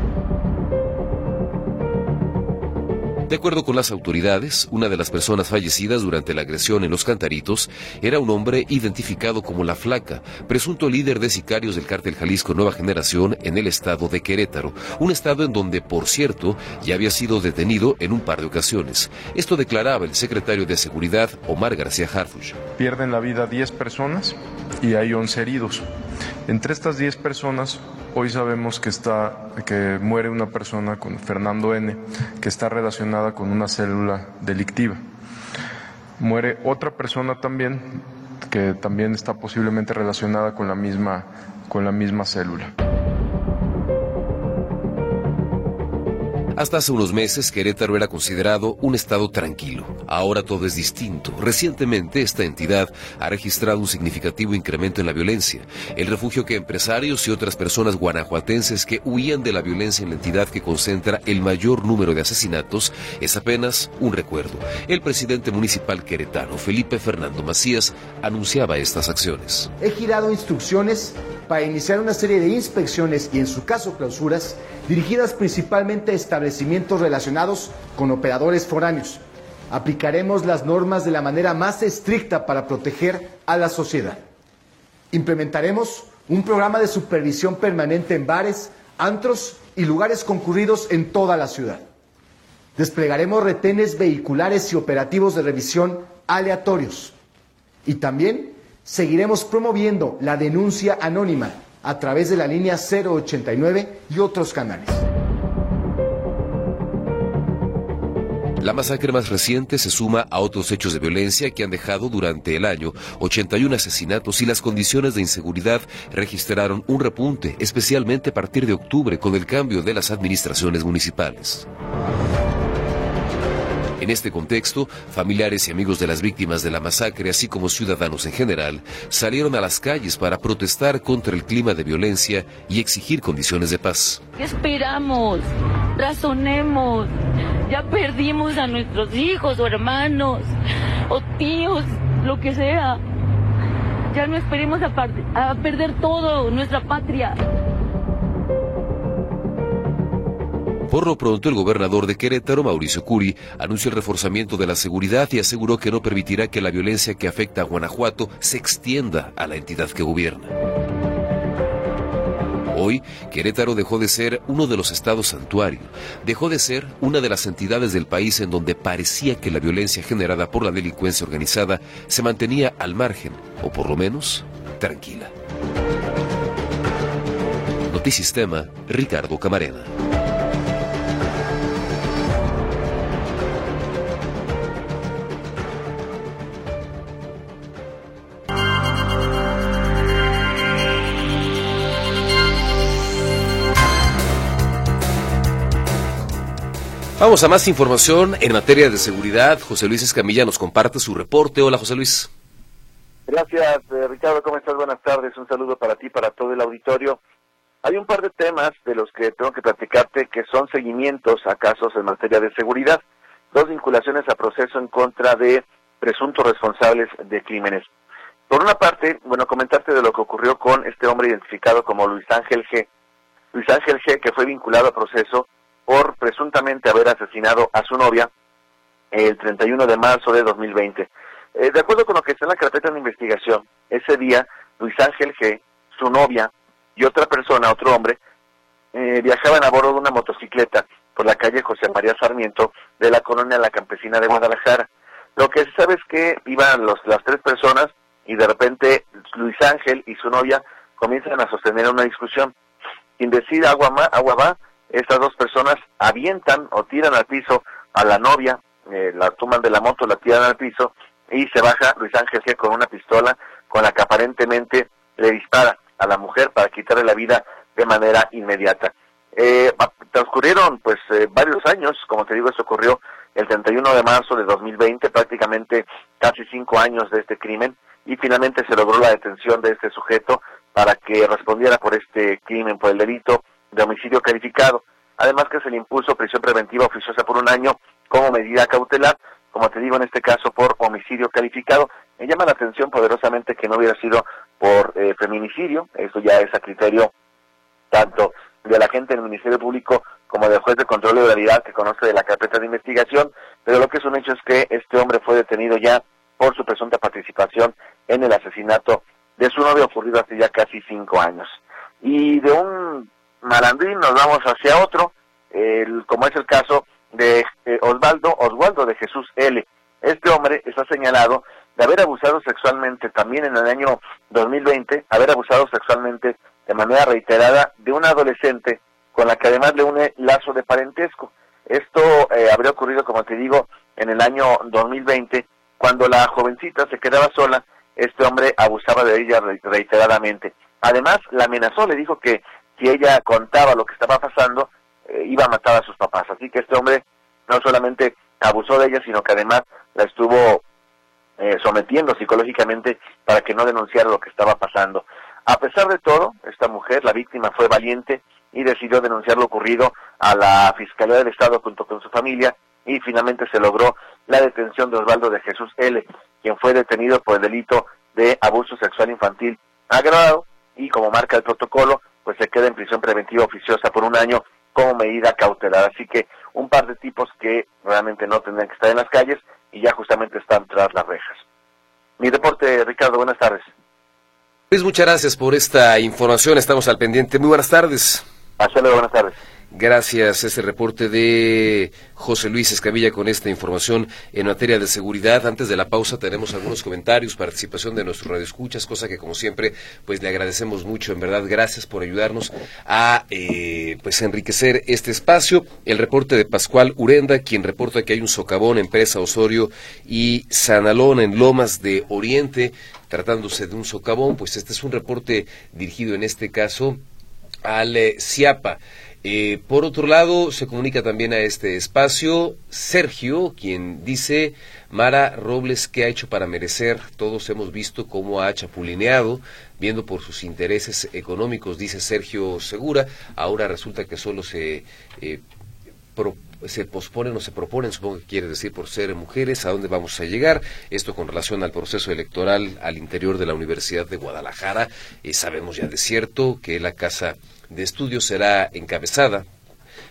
De acuerdo con las autoridades, una de las personas fallecidas durante la agresión en Los Cantaritos era un hombre identificado como La Flaca, presunto líder de sicarios del cártel Jalisco Nueva Generación en el estado de Querétaro, un estado en donde, por cierto, ya había sido detenido en un par de ocasiones. Esto declaraba el secretario de Seguridad, Omar García Harfuch. Pierden la vida diez personas y hay once heridos. Entre estas diez personas, hoy sabemos que está que muere una persona con Fernando N., que está relacionada con una célula delictiva. Muere otra persona también, que también está posiblemente relacionada con la misma, con la misma célula. Hasta hace unos meses, Querétaro era considerado un estado tranquilo. Ahora todo es distinto. Recientemente, esta entidad ha registrado un significativo incremento en la violencia. El refugio que empresarios y otras personas guanajuatenses que huían de la violencia en la entidad que concentra el mayor número de asesinatos es apenas un recuerdo. El presidente municipal queretano, Felipe Fernando Macías, anunciaba estas acciones. He girado instrucciones para iniciar una serie de inspecciones y, en su caso, clausuras, dirigidas principalmente a establecimientos relacionados con operadores foráneos. Aplicaremos las normas de la manera más estricta para proteger a la sociedad. Implementaremos un programa de supervisión permanente en bares, antros y lugares concurridos en toda la ciudad. Desplegaremos retenes vehiculares y operativos de revisión aleatorios. Y también seguiremos promoviendo la denuncia anónima a través de la línea cero ochenta y nueve y otros canales. La masacre más reciente se suma a otros hechos de violencia que han dejado durante el año ochenta y uno asesinatos, y las condiciones de inseguridad registraron un repunte, especialmente a partir de octubre con el cambio de las administraciones municipales. En este contexto, familiares y amigos de las víctimas de la masacre, así como ciudadanos en general, salieron a las calles para protestar contra el clima de violencia y exigir condiciones de paz. ¿Qué esperamos? Razonemos. Ya perdimos a nuestros hijos o hermanos o tíos, lo que sea. Ya no esperemos a, a perder todo, nuestra patria. Por lo pronto, el gobernador de Querétaro, Mauricio Curi, anunció el reforzamiento de la seguridad y aseguró que no permitirá que la violencia que afecta a Guanajuato se extienda a la entidad que gobierna. Hoy, Querétaro dejó de ser uno de los estados santuario, dejó de ser una de las entidades del país en donde parecía que la violencia generada por la delincuencia organizada se mantenía al margen, o por lo menos, tranquila. Notisistema, Ricardo Camarena. Vamos a más información en materia de seguridad. José Luis Escamilla nos comparte su reporte. Hola, José Luis. Gracias, eh, Ricardo. ¿Cómo estás? Buenas tardes. Un saludo para ti, para todo el auditorio. Hay un par de temas de los que tengo que platicarte que son seguimientos a casos en materia de seguridad. Dos vinculaciones a proceso en contra de presuntos responsables de crímenes. Por una parte, bueno, comentarte de lo que ocurrió con este hombre identificado como Luis Ángel G. Luis Ángel G, que fue vinculado a proceso por presuntamente haber asesinado a su novia el treinta y uno de marzo de dos mil veinte. Eh, de acuerdo con lo que está en la carpeta de investigación, ese día Luis Ángel G, su novia y otra persona, otro hombre, eh, viajaban a bordo de una motocicleta por la calle José María Sarmiento de la colonia La Campesina de Guadalajara. Lo que se sabe es que iban los, las tres personas y de repente Luis Ángel y su novia comienzan a sostener una discusión. Sin decir agua, ma, agua va, estas dos personas avientan o tiran al piso a la novia, eh, la toman de la moto, la tiran al piso y se baja Luis Ángel G con una pistola con la que aparentemente le dispara a la mujer para quitarle la vida de manera inmediata. Eh, transcurrieron pues eh, varios años, como te digo, eso ocurrió el treinta y uno de marzo de dos mil veinte, prácticamente casi cinco años de este crimen, y finalmente se logró la detención de este sujeto para que respondiera por este crimen, por el delito de homicidio calificado. Además que se le impuso prisión preventiva oficiosa por un año como medida cautelar, como te digo en este caso por homicidio calificado. Me llama la atención poderosamente que no hubiera sido por eh, feminicidio, eso ya es a criterio tanto de la gente del Ministerio Público como del juez de control de oralidad que conoce de la carpeta de investigación, pero lo que es un hecho es que este hombre fue detenido ya por su presunta participación en el asesinato de su novia ocurrido hace ya casi cinco años. Y de un malandrín nos vamos hacia otro, el, como es el caso de eh, Osvaldo, Oswaldo de Jesús L. Este hombre está señalado de haber abusado sexualmente también en el año dos mil veinte, haber abusado sexualmente de manera reiterada de una adolescente con la que además le une lazo de parentesco. Esto eh, habría ocurrido, como te digo, en el año dos mil veinte, cuando la jovencita se quedaba sola, este hombre abusaba de ella reiteradamente. Además, la amenazó, le dijo que si ella contaba lo que estaba pasando, eh, iba a matar a sus papás. Así que este hombre no solamente abusó de ella, sino que además la estuvo eh, sometiendo psicológicamente para que no denunciara lo que estaba pasando. A pesar de todo, esta mujer, la víctima, fue valiente y decidió denunciar lo ocurrido a la Fiscalía del Estado junto con su familia, y finalmente se logró la detención de Osvaldo de Jesús L., quien fue detenido por el delito de abuso sexual infantil agravado, y como marca el protocolo, pues se queda en prisión preventiva oficiosa por un año como medida cautelar. Así que un par de tipos que realmente no tendrían que estar en las calles y ya justamente están tras las rejas. Mi reporte, Ricardo, buenas tardes. Luis, muchas gracias por esta información, estamos al pendiente. Muy buenas tardes. Hasta luego, buenas tardes. Gracias, este reporte de José Luis Escamilla con esta información en materia de seguridad. Antes de la pausa tenemos algunos comentarios, participación de nuestros radioescuchas, cosa que como siempre pues le agradecemos mucho, en verdad, gracias por ayudarnos a eh, pues enriquecer este espacio. El reporte de Pascual Urenda, quien reporta que hay un socavón en Presa Osorio y Sanalón en Lomas de Oriente, tratándose de un socavón. Pues este es un reporte dirigido en este caso al eh, CIAPA. Eh, por otro lado, se comunica también a este espacio Sergio, quien dice: Mara Robles, ¿qué ha hecho para merecer? Todos hemos visto cómo ha chapulineado, viendo por sus intereses económicos, dice Sergio Segura. Ahora resulta que solo se eh, pro, se posponen o se proponen, supongo que quiere decir por ser mujeres. ¿A dónde vamos a llegar? Esto con relación al proceso electoral al interior de la Universidad de Guadalajara. Eh, sabemos ya de cierto que la Casa de Estudios será encabezada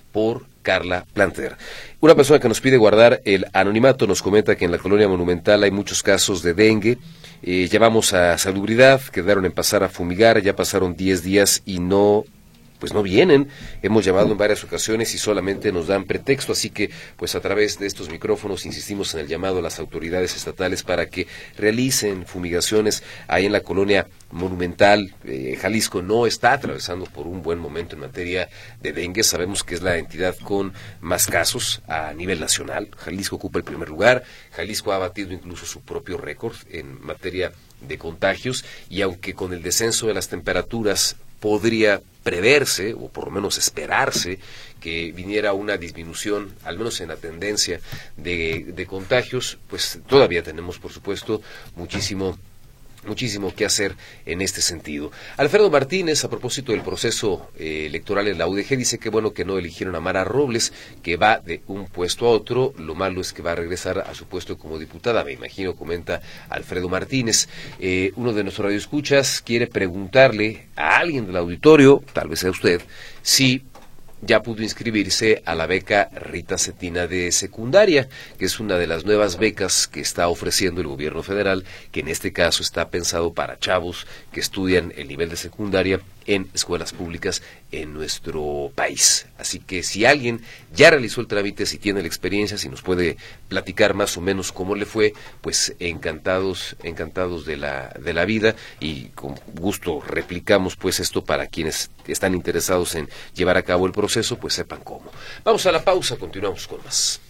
por Carla Planter. Una persona que nos pide guardar el anonimato nos comenta que en la colonia Monumental hay muchos casos de dengue. Eh, llamamos a Salubridad, quedaron en pasar a fumigar, ya pasaron diez días y no... pues no vienen. Hemos llamado en varias ocasiones y solamente nos dan pretexto, así que pues a través de estos micrófonos insistimos en el llamado a las autoridades estatales para que realicen fumigaciones ahí en la colonia Monumental. eh, Jalisco no está atravesando por un buen momento en materia de dengue, sabemos que es la entidad con más casos a nivel nacional. Jalisco ocupa el primer lugar, Jalisco ha batido incluso su propio récord en materia de contagios, y aunque con el descenso de las temperaturas podría preverse, o por lo menos esperarse, que viniera una disminución, al menos en la tendencia de, de contagios, pues todavía tenemos, por supuesto, muchísimo muchísimo que hacer en este sentido. Alfredo Martínez, a propósito del proceso eh, electoral en la U D G, dice que bueno que no eligieron a Mara Robles, que va de un puesto a otro, lo malo es que va a regresar a su puesto como diputada, me imagino, comenta Alfredo Martínez. Eh, uno de nuestros radioescuchas quiere preguntarle a alguien del auditorio, tal vez sea usted, si ya pudo inscribirse a la beca Rita Cetina de secundaria, que es una de las nuevas becas que está ofreciendo el gobierno federal, que en este caso está pensado para chavos que estudian el nivel de secundaria en escuelas públicas en nuestro país. Así que si alguien ya realizó el trámite, si tiene la experiencia, si nos puede platicar más o menos cómo le fue, pues encantados, encantados de la, de la vida, y con gusto replicamos pues esto para quienes están interesados en llevar a cabo el proceso, pues sepan cómo. Vamos a la pausa, continuamos con más.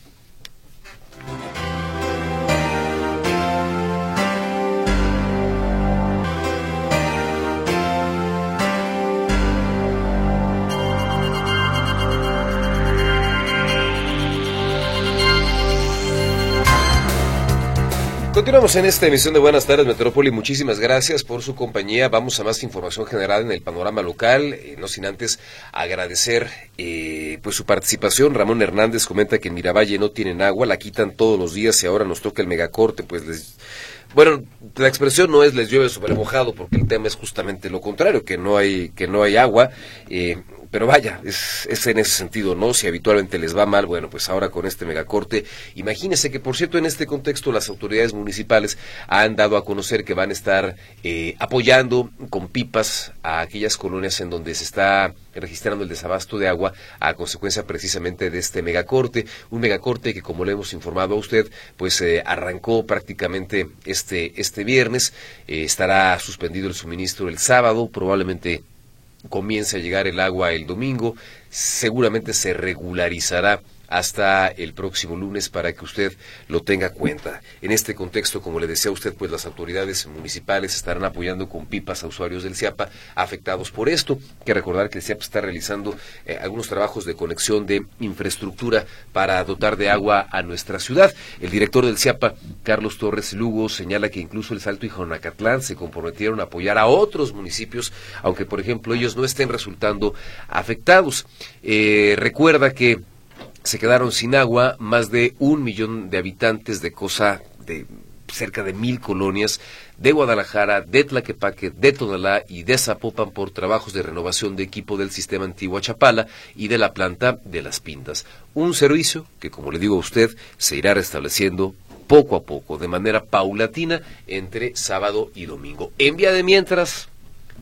Continuamos en esta emisión de Buenas Tardes Metrópoli. Muchísimas gracias por su compañía. Vamos a más información general en el panorama local, eh, no sin antes agradecer eh, pues su participación. Ramón Hernández comenta que en Miravalle no tienen agua, la quitan todos los días y ahora nos toca el megacorte. Pues les... Bueno, la expresión no es les llueve sobre mojado, porque el tema es justamente lo contrario, que no hay que no hay agua. Eh, Pero vaya, es, es en ese sentido, ¿no? Si habitualmente les va mal, bueno, pues ahora con este megacorte, imagínense que, por cierto, en este contexto las autoridades municipales han dado a conocer que van a estar eh, apoyando con pipas a aquellas colonias en donde se está registrando el desabasto de agua a consecuencia precisamente de este megacorte, un megacorte que, como le hemos informado a usted, pues eh, arrancó prácticamente este, este viernes, eh, estará suspendido el suministro el sábado, probablemente comience a llegar el agua el domingo, seguramente se regularizará hasta el próximo lunes para que usted lo tenga cuenta. En este contexto, como le decía a usted, pues las autoridades municipales estarán apoyando con pipas a usuarios del CIAPA afectados por esto. Hay que recordar que el CIAPA está realizando eh, algunos trabajos de conexión de infraestructura para dotar de agua a nuestra ciudad. El director del CIAPA, Carlos Torres Lugo, señala que incluso el Salto y Jonacatlán se comprometieron a apoyar a otros municipios, aunque por ejemplo ellos no estén resultando afectados. Eh, recuerda que se quedaron sin agua más de un millón de habitantes de cosa de cerca de mil colonias de Guadalajara, de Tlaquepaque, de Tonalá y de Zapopan por trabajos de renovación de equipo del sistema antiguo Chapala y de la planta de Las Pintas. Un servicio que, como le digo a usted, se irá restableciendo poco a poco, de manera paulatina, entre sábado y domingo. En vía de mientras,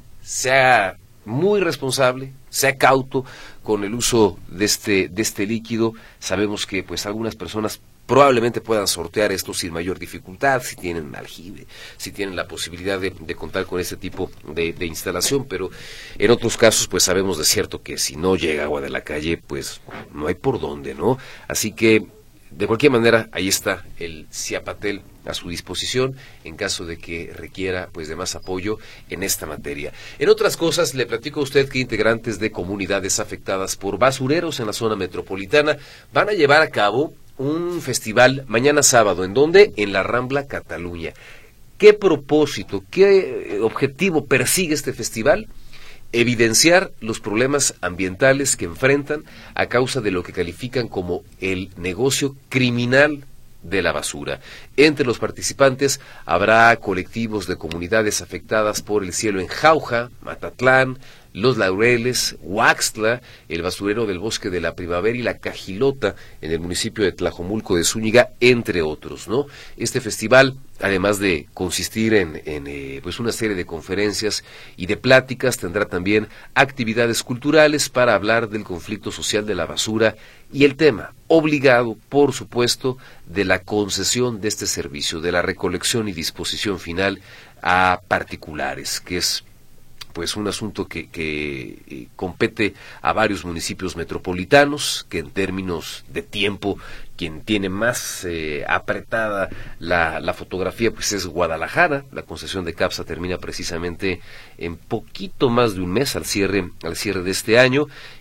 sea muy responsable, sea cauto con el uso de este de este líquido. Sabemos que pues algunas personas probablemente puedan sortear esto sin mayor dificultad, si tienen aljibe, si tienen la posibilidad de, de contar con este tipo de, de instalación, pero en otros casos pues sabemos de cierto que si no llega agua de la calle, pues no hay por dónde, ¿no? Así que, de cualquier manera, ahí está el Ciapatel a su disposición en caso de que requiera pues de más apoyo en esta materia. En otras cosas, le platico a usted que integrantes de comunidades afectadas por basureros en la zona metropolitana van a llevar a cabo un festival mañana sábado. ¿En dónde? En la Rambla Cataluña. ¿Qué propósito, qué objetivo persigue este festival? Evidenciar los problemas ambientales que enfrentan a causa de lo que califican como el negocio criminal de la basura. Entre los participantes habrá colectivos de comunidades afectadas por el cielo en Jauja, Matatlán, Los Laureles, Huaxtla, el basurero del Bosque de la Primavera y la Cajilota en el municipio de Tlajomulco de Zúñiga, entre otros, ¿no? Este festival, además de consistir en, en eh, pues una serie de conferencias y de pláticas, tendrá también actividades culturales para hablar del conflicto social de la basura y el tema obligado, por supuesto, de la concesión de este servicio, de la recolección y disposición final a particulares, que es pues un asunto que, que eh, compete a varios municipios metropolitanos, que en términos de tiempo, quien tiene más eh, apretada la, la fotografía pues es Guadalajara. La concesión de CAPSA termina precisamente en poquito más de un mes al cierre, al cierre de este año,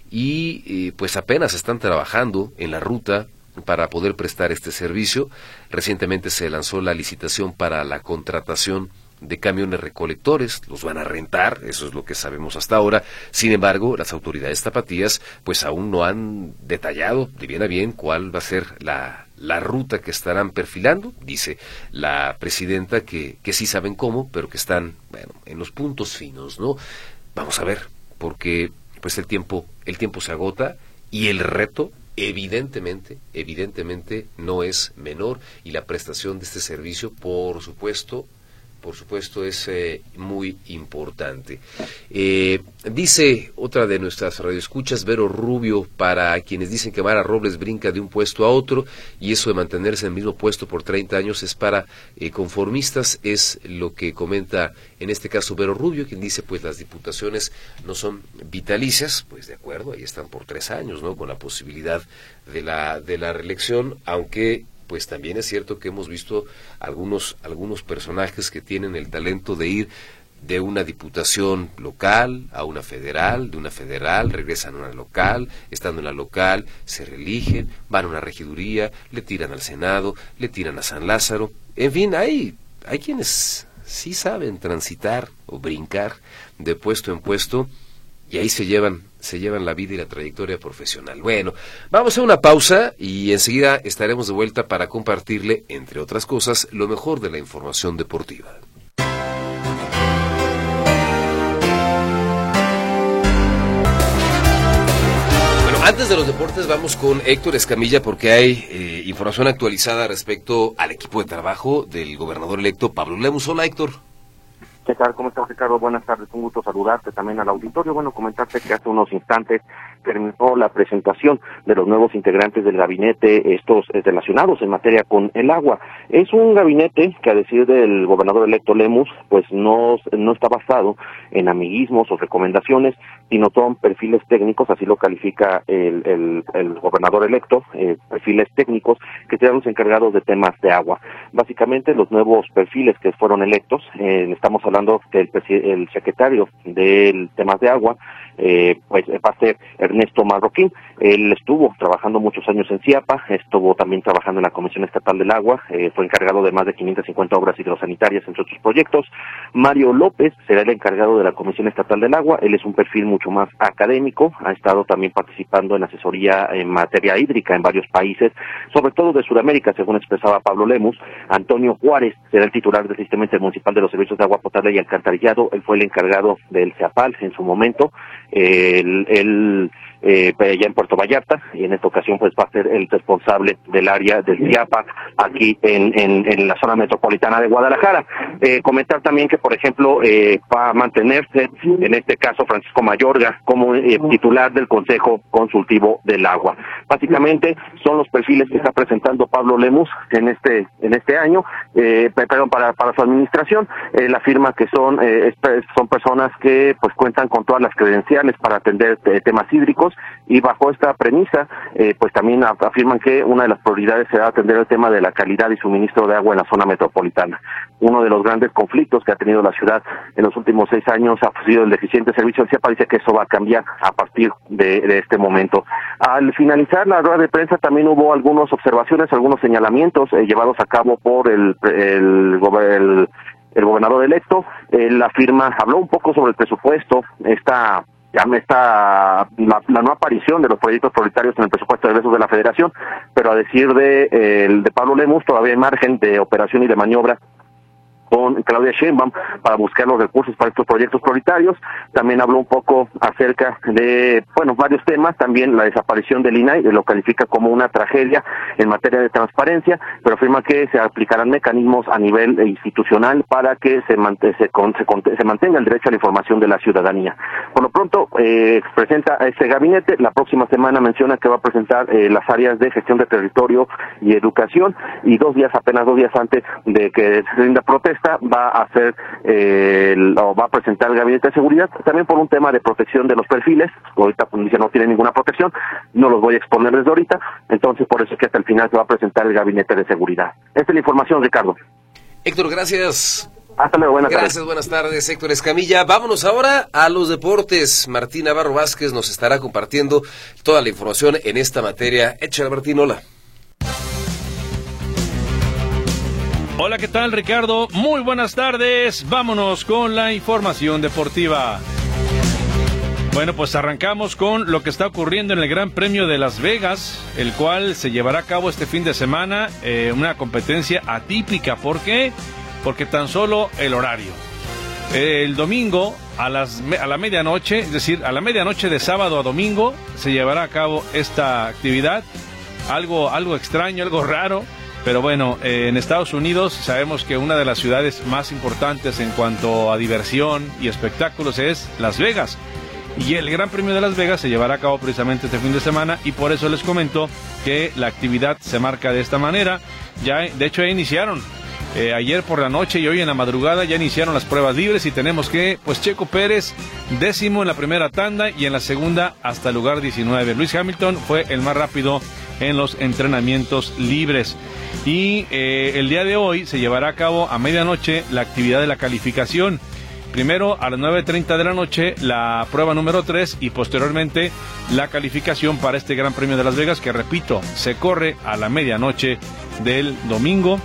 y eh, pues apenas están trabajando en la ruta para poder prestar este servicio. Recientemente se lanzó la licitación para la contratación de camiones recolectores, los van a rentar, eso es lo que sabemos hasta ahora. Sin embargo, las autoridades tapatías pues aún no han detallado de bien a bien cuál va a ser la, la ruta que estarán perfilando. Dice la presidenta que, que sí saben cómo, pero que están, bueno, en los puntos finos, ¿no? Vamos a ver, porque pues el tiempo, el tiempo se agota y el reto evidentemente, evidentemente no es menor, y la prestación de este servicio, por supuesto, por supuesto es eh, muy importante. Eh, dice otra de nuestras radioescuchas, Vero Rubio, para quienes dicen que Mara Robles brinca de un puesto a otro, y eso de mantenerse en el mismo puesto por treinta años es para eh, conformistas, es lo que comenta en este caso Vero Rubio, quien dice pues las diputaciones no son vitalicias. Pues de acuerdo, ahí están por tres años, ¿no?, con la posibilidad de la, de la reelección, aunque pues también es cierto que hemos visto algunos algunos personajes que tienen el talento de ir de una diputación local a una federal, de una federal regresan a una local, estando en la local se reeligen, van a una regiduría, le tiran al Senado, le tiran a San Lázaro. En fin, hay hay quienes sí saben transitar o brincar de puesto en puesto, y ahí se llevan se llevan la vida y la trayectoria profesional. Bueno, vamos a una pausa y enseguida estaremos de vuelta para compartirle, entre otras cosas, lo mejor de la información deportiva. Bueno, antes de los deportes vamos con Héctor Escamilla, porque hay eh, información actualizada respecto al equipo de trabajo del gobernador electo Pablo Lemus. Hola, Héctor. ¿Qué tal? ¿Cómo estás, Ricardo? Buenas tardes, un gusto saludarte también al auditorio. Bueno, comentarte que hace unos instantes terminó la presentación de los nuevos integrantes del gabinete, estos eh, relacionados en materia con el agua. Es un gabinete que, a decir del gobernador electo Lemus, pues no, no está basado en amiguismos o recomendaciones, sino son perfiles técnicos, así lo califica el, el, el gobernador electo, eh, perfiles técnicos que serán los encargados de temas de agua. Básicamente los nuevos perfiles que fueron electos, eh, estamos hablando que el, el secretario del temas de agua, eh, pues va a ser Ernesto Marroquín. Él estuvo trabajando muchos años en CIAPA, estuvo también trabajando en la Comisión Estatal del Agua, eh, fue encargado de más de quinientas cincuenta obras hidrosanitarias, entre otros proyectos. Mario López será el encargado de la Comisión Estatal del Agua. Él es un perfil mucho más académico, ha estado también participando en asesoría en materia hídrica en varios países, sobre todo de Sudamérica, según expresaba Pablo Lemus. Antonio Juárez será el titular del Sistema Intermunicipal de los Servicios de Agua Potable y Alcantarillado. Él fue el encargado del CEAPAL en su momento. Él, él eh, ya en Puerto Vallarta, y en esta ocasión pues va a ser el responsable del área del CIAPA aquí en, en, en la zona metropolitana de Guadalajara. Eh, comentar también que, por ejemplo, eh, va a mantenerse, en este caso, Francisco Mayorga como eh, titular del Consejo Consultivo del Agua. Básicamente son los perfiles que está presentando Pablo Lemus en este en este año, eh, perdón, para, para su administración. Él afirma que son eh, son personas que pues cuentan con todas las credenciales para atender eh, temas hídricos, y bajo esta premisa eh, pues también afirman que una de las prioridades será atender el tema de la calidad y suministro de agua en la zona metropolitana. Uno de los grandes conflictos que ha tenido la ciudad en los últimos seis años ha sido el deficiente servicio del CIAPA. Dice que eso va a cambiar a partir de, de este momento. Al finalizar la rueda de prensa también hubo algunas observaciones, algunos señalamientos eh, llevados a cabo por el, el, el, el gobernador electo. Él afirma, habló un poco sobre el presupuesto, esta Esta, la, la no aparición de los proyectos prioritarios en el presupuesto de egresos de la Federación, pero a decir de, eh, de Pablo Lemus, todavía hay margen de operación y de maniobra con Claudia Sheinbaum para buscar los recursos para estos proyectos prioritarios. También habló un poco acerca de, bueno, varios temas, también la desaparición del I N A I, lo califica como una tragedia en materia de transparencia, pero afirma que se aplicarán mecanismos a nivel institucional para que se, mant- se, con- se, con- se mantenga el derecho a la información de la ciudadanía. Por lo pronto, eh, presenta a este gabinete, la próxima semana menciona que va a presentar eh, las áreas de gestión de territorio y educación, y dos días, apenas dos días antes de que se rinda protesta, va a hacer eh, el, o va a presentar el gabinete de seguridad, también por un tema de protección de los perfiles. Ahorita pues, dice no tiene ninguna protección, no los voy a exponer desde ahorita, entonces por eso es que hasta el final se va a presentar el gabinete de seguridad. Esta es la información, Ricardo. Héctor, gracias. Hasta luego, buenas Gracias, tardes. buenas tardes, Héctor Escamilla. Vámonos ahora a los deportes. Martín Navarro Vázquez nos estará compartiendo toda la información en esta materia. Échale, Martín, hola. Hola, ¿qué tal, Ricardo? Muy buenas tardes. Vámonos con la información deportiva. Bueno, pues arrancamos con lo que está ocurriendo en el Gran Premio de Las Vegas, el cual se llevará a cabo este fin de semana, eh, una competencia atípica. ¿Por qué? Porque tan solo el horario. Eh, el domingo a, las, a la medianoche, es decir, a la medianoche de sábado a domingo, se llevará a cabo esta actividad. Algo, algo extraño, algo raro. Pero bueno, eh, en Estados Unidos sabemos que una de las ciudades más importantes en cuanto a diversión y espectáculos es Las Vegas. Y el Gran Premio de Las Vegas se llevará a cabo precisamente este fin de semana, y por eso les comento que la actividad se marca de esta manera. Ya, de hecho, ya iniciaron. Eh, ayer por la noche y hoy en la madrugada ya iniciaron las pruebas libres, y tenemos que, pues, Checo Pérez, décimo en la primera tanda, y en la segunda hasta el lugar diecinueve. Lewis Hamilton fue el más rápido en los entrenamientos libres. Y eh, el día de hoy se llevará a cabo a medianoche la actividad de la calificación. Primero a las nueve treinta de la noche la prueba número tres, y posteriormente la calificación para este Gran Premio de Las Vegas, que, repito, se corre a la medianoche del domingo,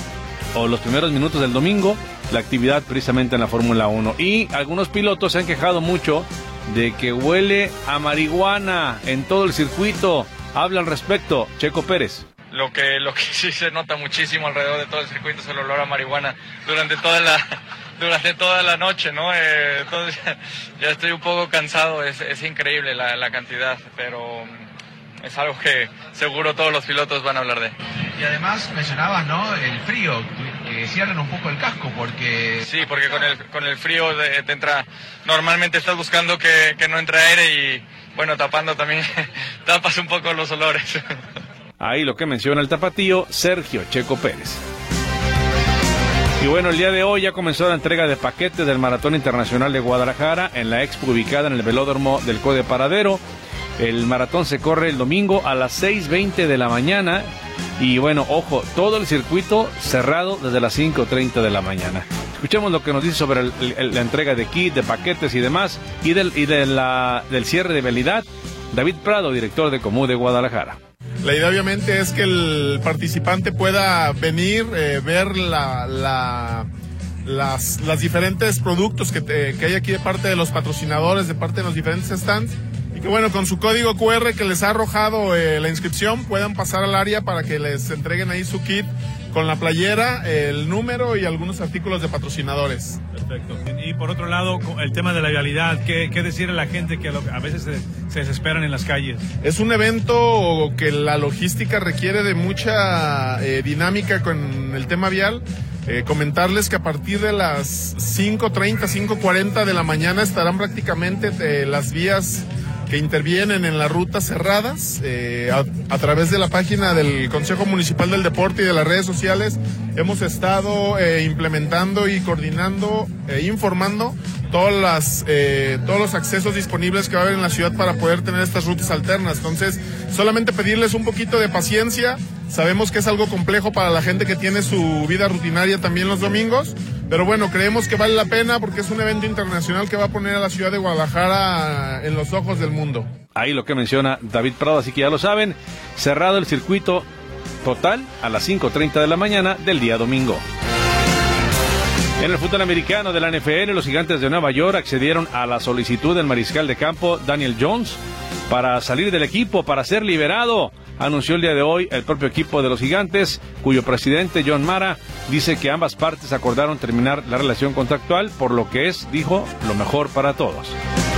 o los primeros minutos del domingo, la actividad precisamente en la Fórmula uno. Y algunos pilotos se han quejado mucho de que huele a marihuana en todo el circuito. Habla al respecto Checo Pérez. Lo que, lo que sí se nota muchísimo alrededor de todo el circuito es el olor a marihuana durante toda la, durante toda la noche, ¿no? Eh, entonces ya estoy un poco cansado, es, es increíble la, la cantidad, pero es algo que seguro todos los pilotos van a hablar de. Y además mencionabas, ¿no?, el frío, que cierran un poco el casco porque... Sí, porque con el, con el frío de, te entra, normalmente estás buscando que, que no entre aire y, bueno, tapando también, tapas un poco los olores. Ahí lo que menciona el tapatío Sergio Checo Pérez. Y bueno, el día de hoy ya comenzó la entrega de paquetes del Maratón Internacional de Guadalajara en la expo ubicada en el velódromo del Code Paradero. El maratón se corre el domingo a las seis veinte de la mañana. Y bueno, ojo, todo el circuito cerrado desde las cinco treinta de la mañana. Escuchemos lo que nos dice sobre el, el, la entrega de kit, de paquetes y demás, y del, y de la, del cierre de vialidad. David Prado, director de Comú de Guadalajara. La idea obviamente es que el participante pueda venir, eh, ver la, la, las, las diferentes productos que, te, que hay aquí de parte de los patrocinadores, de parte de los diferentes stands, y que bueno, con su código cu erre que les ha arrojado eh, la inscripción, puedan pasar al área para que les entreguen ahí su kit con la playera, el número y algunos artículos de patrocinadores. Perfecto. Y por otro lado, el tema de la vialidad, ¿qué, qué decir a la gente que a veces se, se desesperan en las calles? Es un evento que la logística requiere de mucha eh, dinámica con el tema vial. Eh, comentarles que a partir de las cinco treinta, cinco cuarenta de la mañana estarán prácticamente eh, las vías que intervienen en la ruta cerradas. Eh, a, a través de la página del Consejo Municipal del Deporte y de las redes sociales hemos estado eh, implementando y coordinando e informando todas las, eh, todos los accesos disponibles que va a haber en la ciudad para poder tener estas rutas alternas. Entonces, solamente pedirles un poquito de paciencia. Sabemos que es algo complejo para la gente que tiene su vida rutinaria también los domingos, pero bueno, creemos que vale la pena porque es un evento internacional que va a poner a la ciudad de Guadalajara en los ojos del mundo. Ahí lo que menciona David Prado, así que ya lo saben, cerrado el circuito total a las cinco treinta de la mañana del día domingo. En el fútbol americano de la N F L, los Gigantes de Nueva York accedieron a la solicitud del mariscal de campo Daniel Jones para salir del equipo, para ser liberado. anunció el día de hoy el propio equipo de los Gigantes, cuyo presidente John Mara dice que ambas partes acordaron terminar la relación contractual, por lo que es, dijo, lo mejor para todos.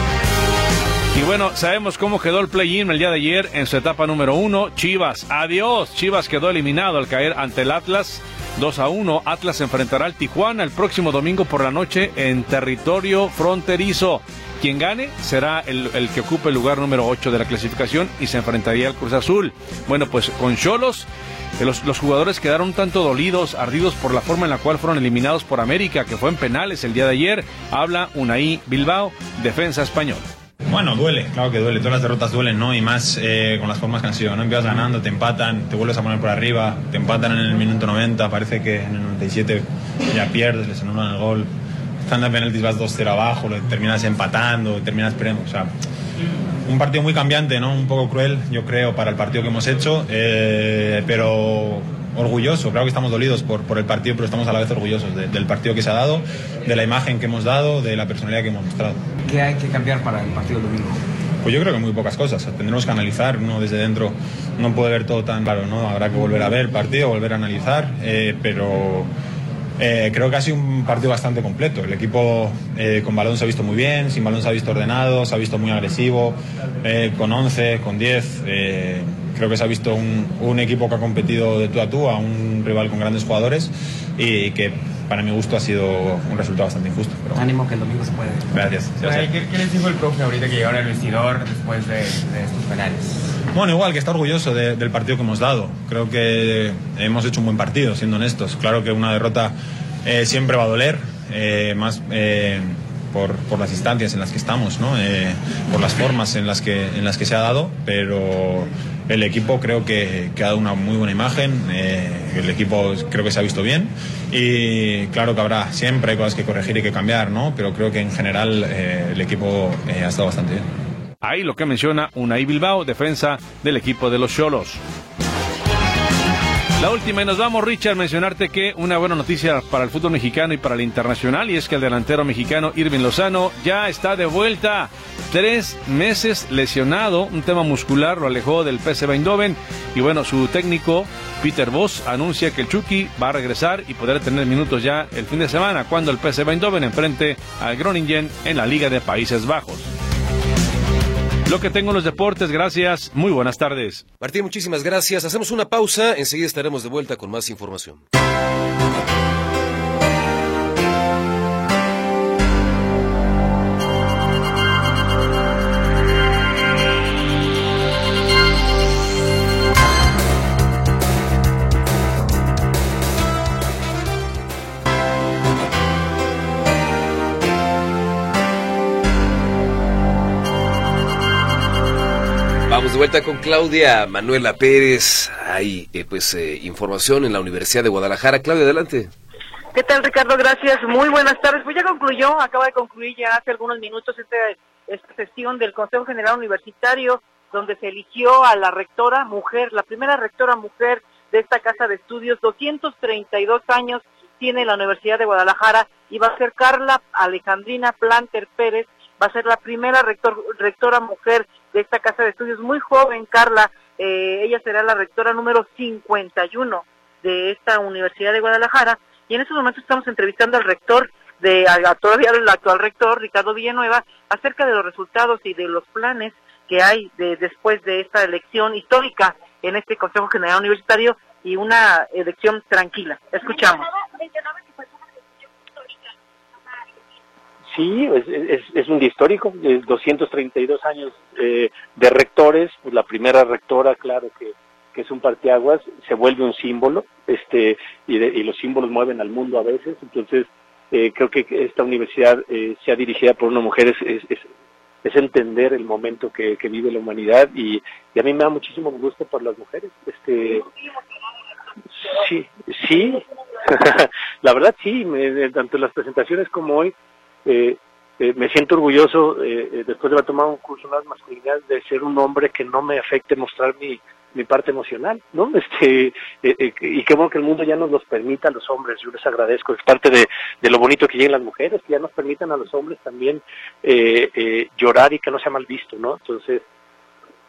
Y bueno, sabemos cómo quedó el play-in el día de ayer en su etapa número uno. Chivas, adiós. Chivas quedó eliminado al caer ante el Atlas. dos a uno. Atlas se enfrentará al Tijuana el próximo domingo por la noche en territorio fronterizo. Quien gane será el, el que ocupe el lugar número ocho de la clasificación y se enfrentaría al Cruz Azul. Bueno, pues con Xolos, los, los jugadores quedaron un tanto dolidos, ardidos por la forma en la cual fueron eliminados por América, que fue en penales el día de ayer. Habla Unai Bilbao, defensa español. Bueno, duele, claro que duele, todas las derrotas duelen, ¿no? Y más eh, con las formas que han sido, ¿no? Empiezas ganando, te empatan, te vuelves a poner por arriba, te empatan en el minuto noventa, parece que en el noventa y siete ya pierdes, les anulan el gol, estando en penaltis vas dos cero abajo, lo terminas empatando, terminas perdiendo, o sea, un partido muy cambiante, ¿no? Un poco cruel, yo creo, para el partido que hemos hecho, eh, pero orgulloso, claro que estamos dolidos por, por el partido, pero estamos a la vez orgullosos de, del partido que se ha dado, de la imagen que hemos dado, de la personalidad que hemos mostrado. ¿Qué hay que cambiar para el partido del domingo? Pues yo creo que muy pocas cosas, tendremos que analizar, uno desde dentro no puede ver todo tan claro, ¿no? Habrá que volver a ver el partido, volver a analizar, eh, pero eh, creo que ha sido un partido bastante completo. El equipo eh, con balón se ha visto muy bien, sin balón se ha visto ordenado, se ha visto muy agresivo, eh, con once, con diez, eh, creo que se ha visto un, un equipo que ha competido de tú a tú a un rival con grandes jugadores y que para mi gusto ha sido un resultado bastante injusto. Pero ánimo que el domingo se puede. Gracias. Bueno, ¿qué, ¿Qué les dijo el profe ahorita que llegaron al vestidor después de, de estos penales? Bueno, igual que está orgulloso de, del partido que hemos dado. Creo que hemos hecho un buen partido, siendo honestos. Claro que una derrota eh, siempre va a doler, eh, más eh, por, por las instancias en las que estamos, ¿no? Eh, por las formas en las que, en las que se ha dado, pero el equipo creo que, que ha dado una muy buena imagen, eh, el equipo creo que se ha visto bien y claro que habrá siempre cosas que corregir y que cambiar, ¿no? Pero creo que en general eh, el equipo eh, ha estado bastante bien. Ahí lo que menciona Unai Bilbao, defensa del equipo de los Xolos. La última y nos vamos, Richard, mencionarte que una buena noticia para el fútbol mexicano y para el internacional, y es que el delantero mexicano Irving Lozano ya está de vuelta. Tres meses lesionado, un tema muscular lo alejó del P S V Eindhoven, y bueno, su técnico Peter Bosz anuncia que el Chucky va a regresar y poder tener minutos ya el fin de semana cuando el P S V Eindhoven enfrente al Groningen en la Liga de Países Bajos. Lo que tengo en los deportes, gracias, muy buenas tardes. Martín, muchísimas gracias. Hacemos una pausa, enseguida estaremos de vuelta con más información. Vamos de vuelta con Claudia Manuela Pérez. Hay eh, pues eh, información en la Universidad de Guadalajara. Claudia, adelante. ¿Qué tal, Ricardo? Gracias. Muy buenas tardes. Pues ya concluyó, acaba de concluir ya hace algunos minutos este, esta sesión del Consejo General Universitario, donde se eligió a la rectora mujer, la primera rectora mujer de esta casa de estudios. doscientos treinta y dos años tiene la Universidad de Guadalajara y va a ser Carla Alejandrina Planter Pérez, va a ser la primera rector, rectora mujer de esta casa de estudios, muy joven, Carla, eh, ella será la rectora número cincuenta y uno de esta Universidad de Guadalajara, y en estos momentos estamos entrevistando al rector, de a, a todavía el actual rector, Ricardo Villanueva, acerca de los resultados y de los planes que hay de, después de esta elección histórica en este Consejo General Universitario y una elección tranquila. Escuchamos. Sí, es, es, es un día histórico, doscientos treinta y dos años eh, de rectores, pues la primera rectora, claro que, que es un parteaguas, se vuelve un símbolo, este y, de, y los símbolos mueven al mundo a veces, entonces eh, creo que esta universidad eh, sea dirigida por una mujer es, es, es, es entender el momento que, que vive la humanidad y, y a mí me da muchísimo gusto por las mujeres, este sí, sí, la verdad sí, me, tanto en las presentaciones como hoy, Eh, eh, me siento orgulloso eh, después de haber tomado un curso en las masculinidades de ser un hombre que no me afecte mostrar mi, mi parte emocional, ¿no? Este eh, eh, y qué bueno que el mundo ya nos los permita a los hombres, yo les agradezco, es parte de, de lo bonito que lleguen las mujeres, que ya nos permitan a los hombres también eh, eh, llorar y que no sea mal visto, ¿no? Entonces,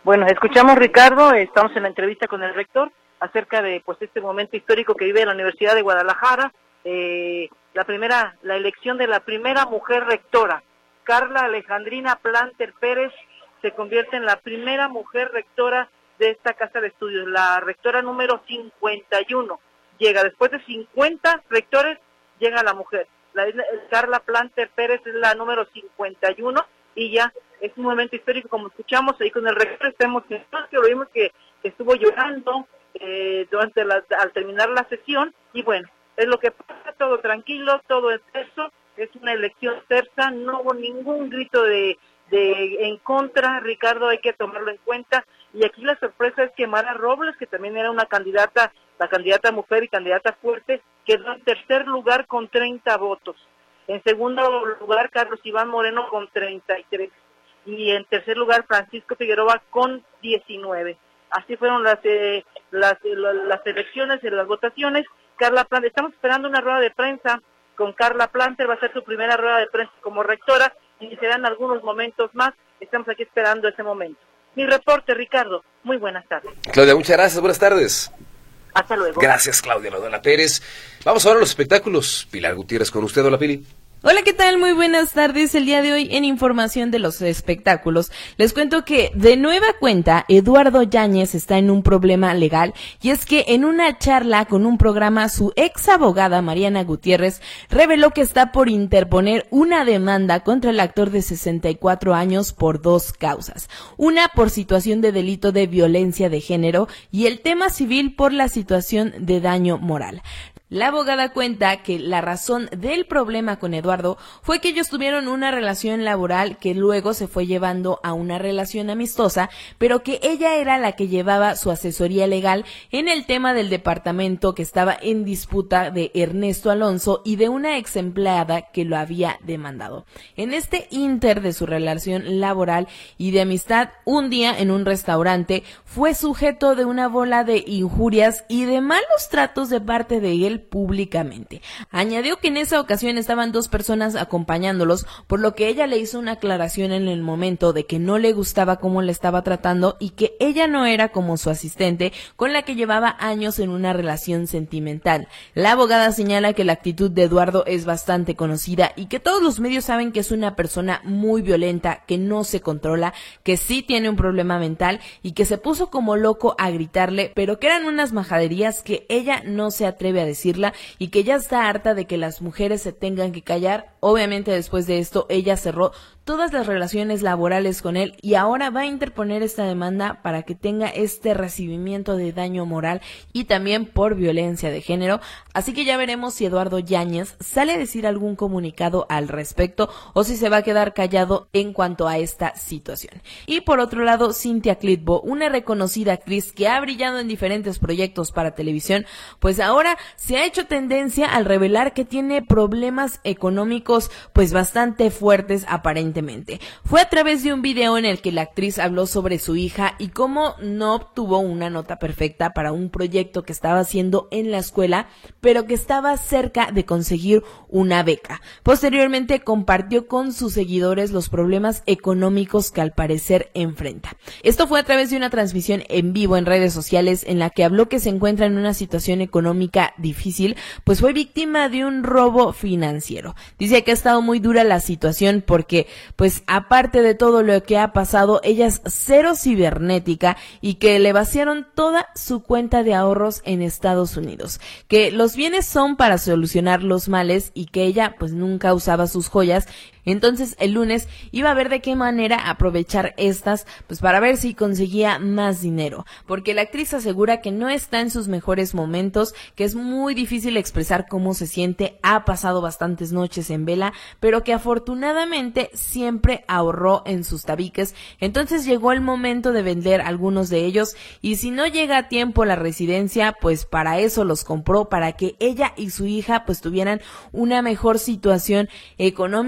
Bueno, escuchamos, Ricardo, estamos en la entrevista con el rector acerca de pues este momento histórico que vive la Universidad de Guadalajara, eh, la primera, la elección de la primera mujer rectora, Carla Alejandrina Planter Pérez, se convierte en la primera mujer rectora de esta casa de estudios, la rectora número cincuenta y uno. Llega después de cincuenta rectores, llega la mujer. La, Carla Planter Pérez es la número cincuenta y uno y ya es un momento histórico, como escuchamos ahí con el rector, está emocionado, que lo vimos que, que estuvo llorando eh, durante la, al terminar la sesión, y bueno, es lo que pasa, todo tranquilo, todo es terso, es una elección tersa, no hubo ningún grito de, de en contra, Ricardo, hay que tomarlo en cuenta, y aquí la sorpresa es que Mara Robles, que también era una candidata, la candidata mujer y candidata fuerte, quedó en tercer lugar con treinta votos. En segundo lugar, Carlos Iván Moreno con treinta y tres. Y en tercer lugar, Francisco Figueroa con diecinueve. Así fueron las eh, las, las elecciones, las votaciones. Carla Planter, estamos esperando una rueda de prensa con Carla Planter, va a ser su primera rueda de prensa como rectora, y serán algunos momentos más. Estamos aquí esperando ese momento. Mi reporte, Ricardo. Muy buenas tardes. Claudia, muchas gracias. Buenas tardes. Hasta luego. Gracias, Claudia Lodona Pérez. Vamos ahora a los espectáculos. Pilar Gutiérrez con usted. Hola, Pili. Hola, ¿qué tal? Muy buenas tardes. El día de hoy en Información de los Espectáculos les cuento que de nueva cuenta Eduardo Yáñez está en un problema legal, y es que en una charla con un programa su ex abogada Mariana Gutiérrez reveló que está por interponer una demanda contra el actor de sesenta y cuatro años por dos causas, una por situación de delito de violencia de género y el tema civil por la situación de daño moral. La abogada cuenta que la razón del problema con Eduardo fue que ellos tuvieron una relación laboral que luego se fue llevando a una relación amistosa, pero que ella era la que llevaba su asesoría legal en el tema del departamento que estaba en disputa de Ernesto Alonso y de una ex empleada que lo había demandado. En este inter de su relación laboral y de amistad, un día en un restaurante fue sujeto de una bola de injurias y de malos tratos de parte de él públicamente. Añadió que en esa ocasión estaban dos personas acompañándolos, por lo que ella le hizo una aclaración en el momento de que no le gustaba cómo le estaba tratando y que ella no era como su asistente con la que llevaba años en una relación sentimental. La abogada señala que la actitud de Eduardo es bastante conocida y que todos los medios saben que es una persona muy violenta, que no se controla, que sí tiene un problema mental y que se puso como loco a gritarle, pero que eran unas majaderías que ella no se atreve a decir y que ya está harta de que las mujeres se tengan que callar. Obviamente después de esto ella cerró todas las relaciones laborales con él y ahora va a interponer esta demanda para que tenga este recibimiento de daño moral y también por violencia de género. Así que ya veremos si Eduardo Yáñez sale a decir algún comunicado al respecto o si se va a quedar callado en cuanto a esta situación. Y por otro lado, Cynthia Clitbo, una reconocida actriz que ha brillado en diferentes proyectos para televisión, pues ahora se ha hecho tendencia al revelar que tiene problemas económicos pues bastante fuertes aparentemente. Fue a través de un video en el que la actriz habló sobre su hija y cómo no obtuvo una nota perfecta para un proyecto que estaba haciendo en la escuela, pero que estaba cerca de conseguir una beca. Posteriormente compartió con sus seguidores los problemas económicos que al parecer enfrenta. Esto fue a través de una transmisión en vivo en redes sociales en la que habló que se encuentra en una situación económica difícil, pues fue víctima de un robo financiero. Dice que ha estado muy dura la situación porque, pues aparte de todo lo que ha pasado, ella es cero cibernética y que le vaciaron toda su cuenta de ahorros en Estados Unidos, que los bienes son para solucionar los males y que ella pues nunca usaba sus joyas. Entonces el lunes iba a ver de qué manera aprovechar estas, pues para ver si conseguía más dinero, porque la actriz asegura que no está en sus mejores momentos, que es muy difícil expresar cómo se siente, ha pasado bastantes noches en vela, pero que afortunadamente siempre ahorró en sus tabiques. Entonces llegó el momento de vender algunos de ellos y si no llega a tiempo la residencia, pues para eso los compró, para que ella y su hija pues tuvieran una mejor situación económica.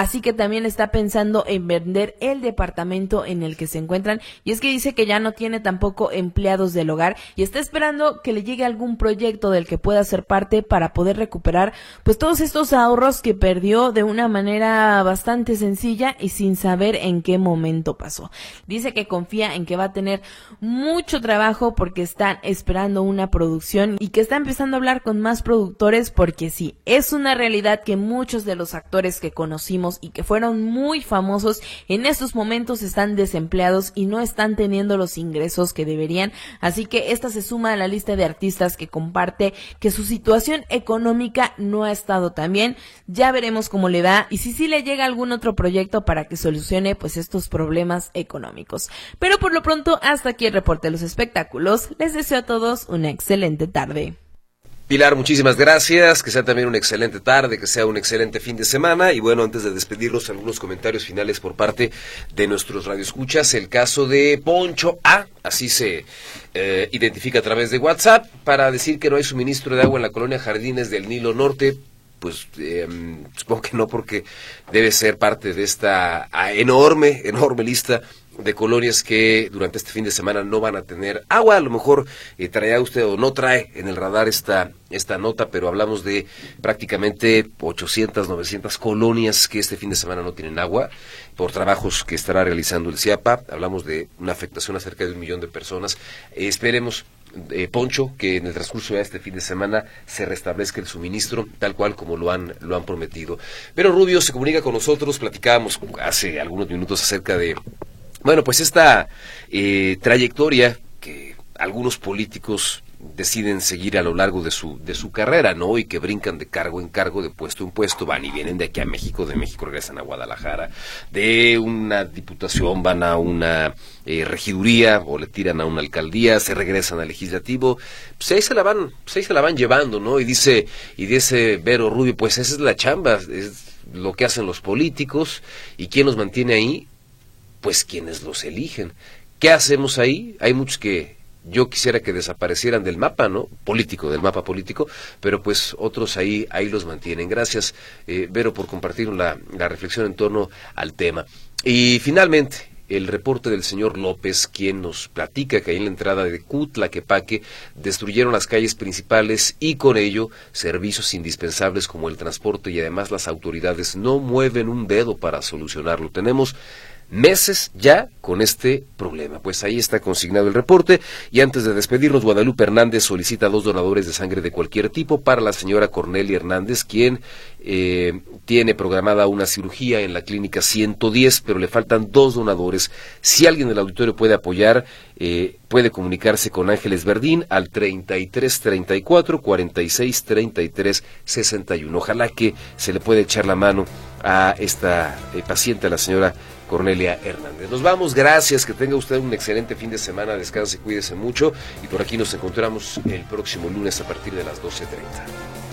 así que también está pensando en vender el departamento en el que se encuentran, y es que dice que ya no tiene tampoco empleados del hogar y está esperando que le llegue algún proyecto del que pueda ser parte para poder recuperar pues todos estos ahorros que perdió de una manera bastante sencilla y sin saber en qué momento pasó. Dice que confía en que va a tener mucho trabajo porque están esperando una producción y que está empezando a hablar con más productores, porque sí, es una realidad que muchos de los actores que conocimos y que fueron muy famosos en estos momentos están desempleados y no están teniendo los ingresos que deberían, así que esta se suma a la lista de artistas que comparte que su situación económica no ha estado tan bien. Ya veremos cómo le va y si sí le llega algún otro proyecto para que solucione pues estos problemas económicos. Pero por lo pronto, hasta aquí el reporte de los espectáculos. Les deseo a todos una excelente tarde. Pilar, muchísimas gracias, que sea también una excelente tarde, que sea un excelente fin de semana, y bueno, antes de despedirnos, algunos comentarios finales por parte de nuestros radioescuchas. El caso de Poncho A, así se eh, identifica a través de WhatsApp, para decir que no hay suministro de agua en la colonia Jardines del Nilo Norte. Pues eh, supongo que no, porque debe ser parte de esta enorme, enorme lista de colonias que durante este fin de semana no van a tener agua. A lo mejor eh, traerá usted o no trae en el radar esta esta nota, pero hablamos de prácticamente ochocientas, novecientas colonias que este fin de semana no tienen agua por trabajos que estará realizando el CIAPA. Hablamos de una afectación a cerca de un millón de personas. Eh, esperemos, eh, Poncho, que en el transcurso de este fin de semana se restablezca el suministro tal cual como lo han lo han prometido. Pero Rubio se comunica con nosotros, platicábamos hace algunos minutos acerca de Bueno, pues esta eh, trayectoria que algunos políticos deciden seguir a lo largo de su de su carrera, ¿no? Y que brincan de cargo en cargo, de puesto en puesto, van y vienen de aquí a México, de México regresan a Guadalajara, de una diputación van a una eh, regiduría o le tiran a una alcaldía, se regresan al legislativo, pues ahí se la van, pues ahí se la van llevando, ¿no? Y dice y dice Vero Rubio, pues esa es la chamba, es lo que hacen los políticos. ¿Y quién los mantiene ahí? Pues quienes los eligen. ¿Qué hacemos ahí? Hay muchos que yo quisiera que desaparecieran del mapa, ¿no? Político, del mapa político, pero pues otros ahí ahí los mantienen. Gracias, eh, Vero, por compartir la, la reflexión en torno al tema. Y finalmente, el reporte del señor López, quien nos platica que ahí en la entrada de Cutlaquepaque destruyeron las calles principales y con ello servicios indispensables como el transporte, y además las autoridades no mueven un dedo para solucionarlo. Tenemos meses ya con este problema. Pues ahí está consignado el reporte. Y antes de despedirnos, Guadalupe Hernández solicita dos donadores de sangre de cualquier tipo para la señora Cornelia Hernández, quien eh, tiene programada una cirugía en la clínica ciento diez, pero le faltan dos donadores. Si alguien del auditorio puede apoyar, eh, puede comunicarse con Ángeles Verdín al treinta y tres treinta y cuatro cuarenta y seis treinta y tres sesenta y uno. Ojalá que se le pueda echar la mano a esta eh, paciente, a la señora Cornelia Hernández. Nos vamos, gracias, que tenga usted un excelente fin de semana, descanse, cuídese mucho, y por aquí nos encontramos el próximo lunes a partir de las doce treinta.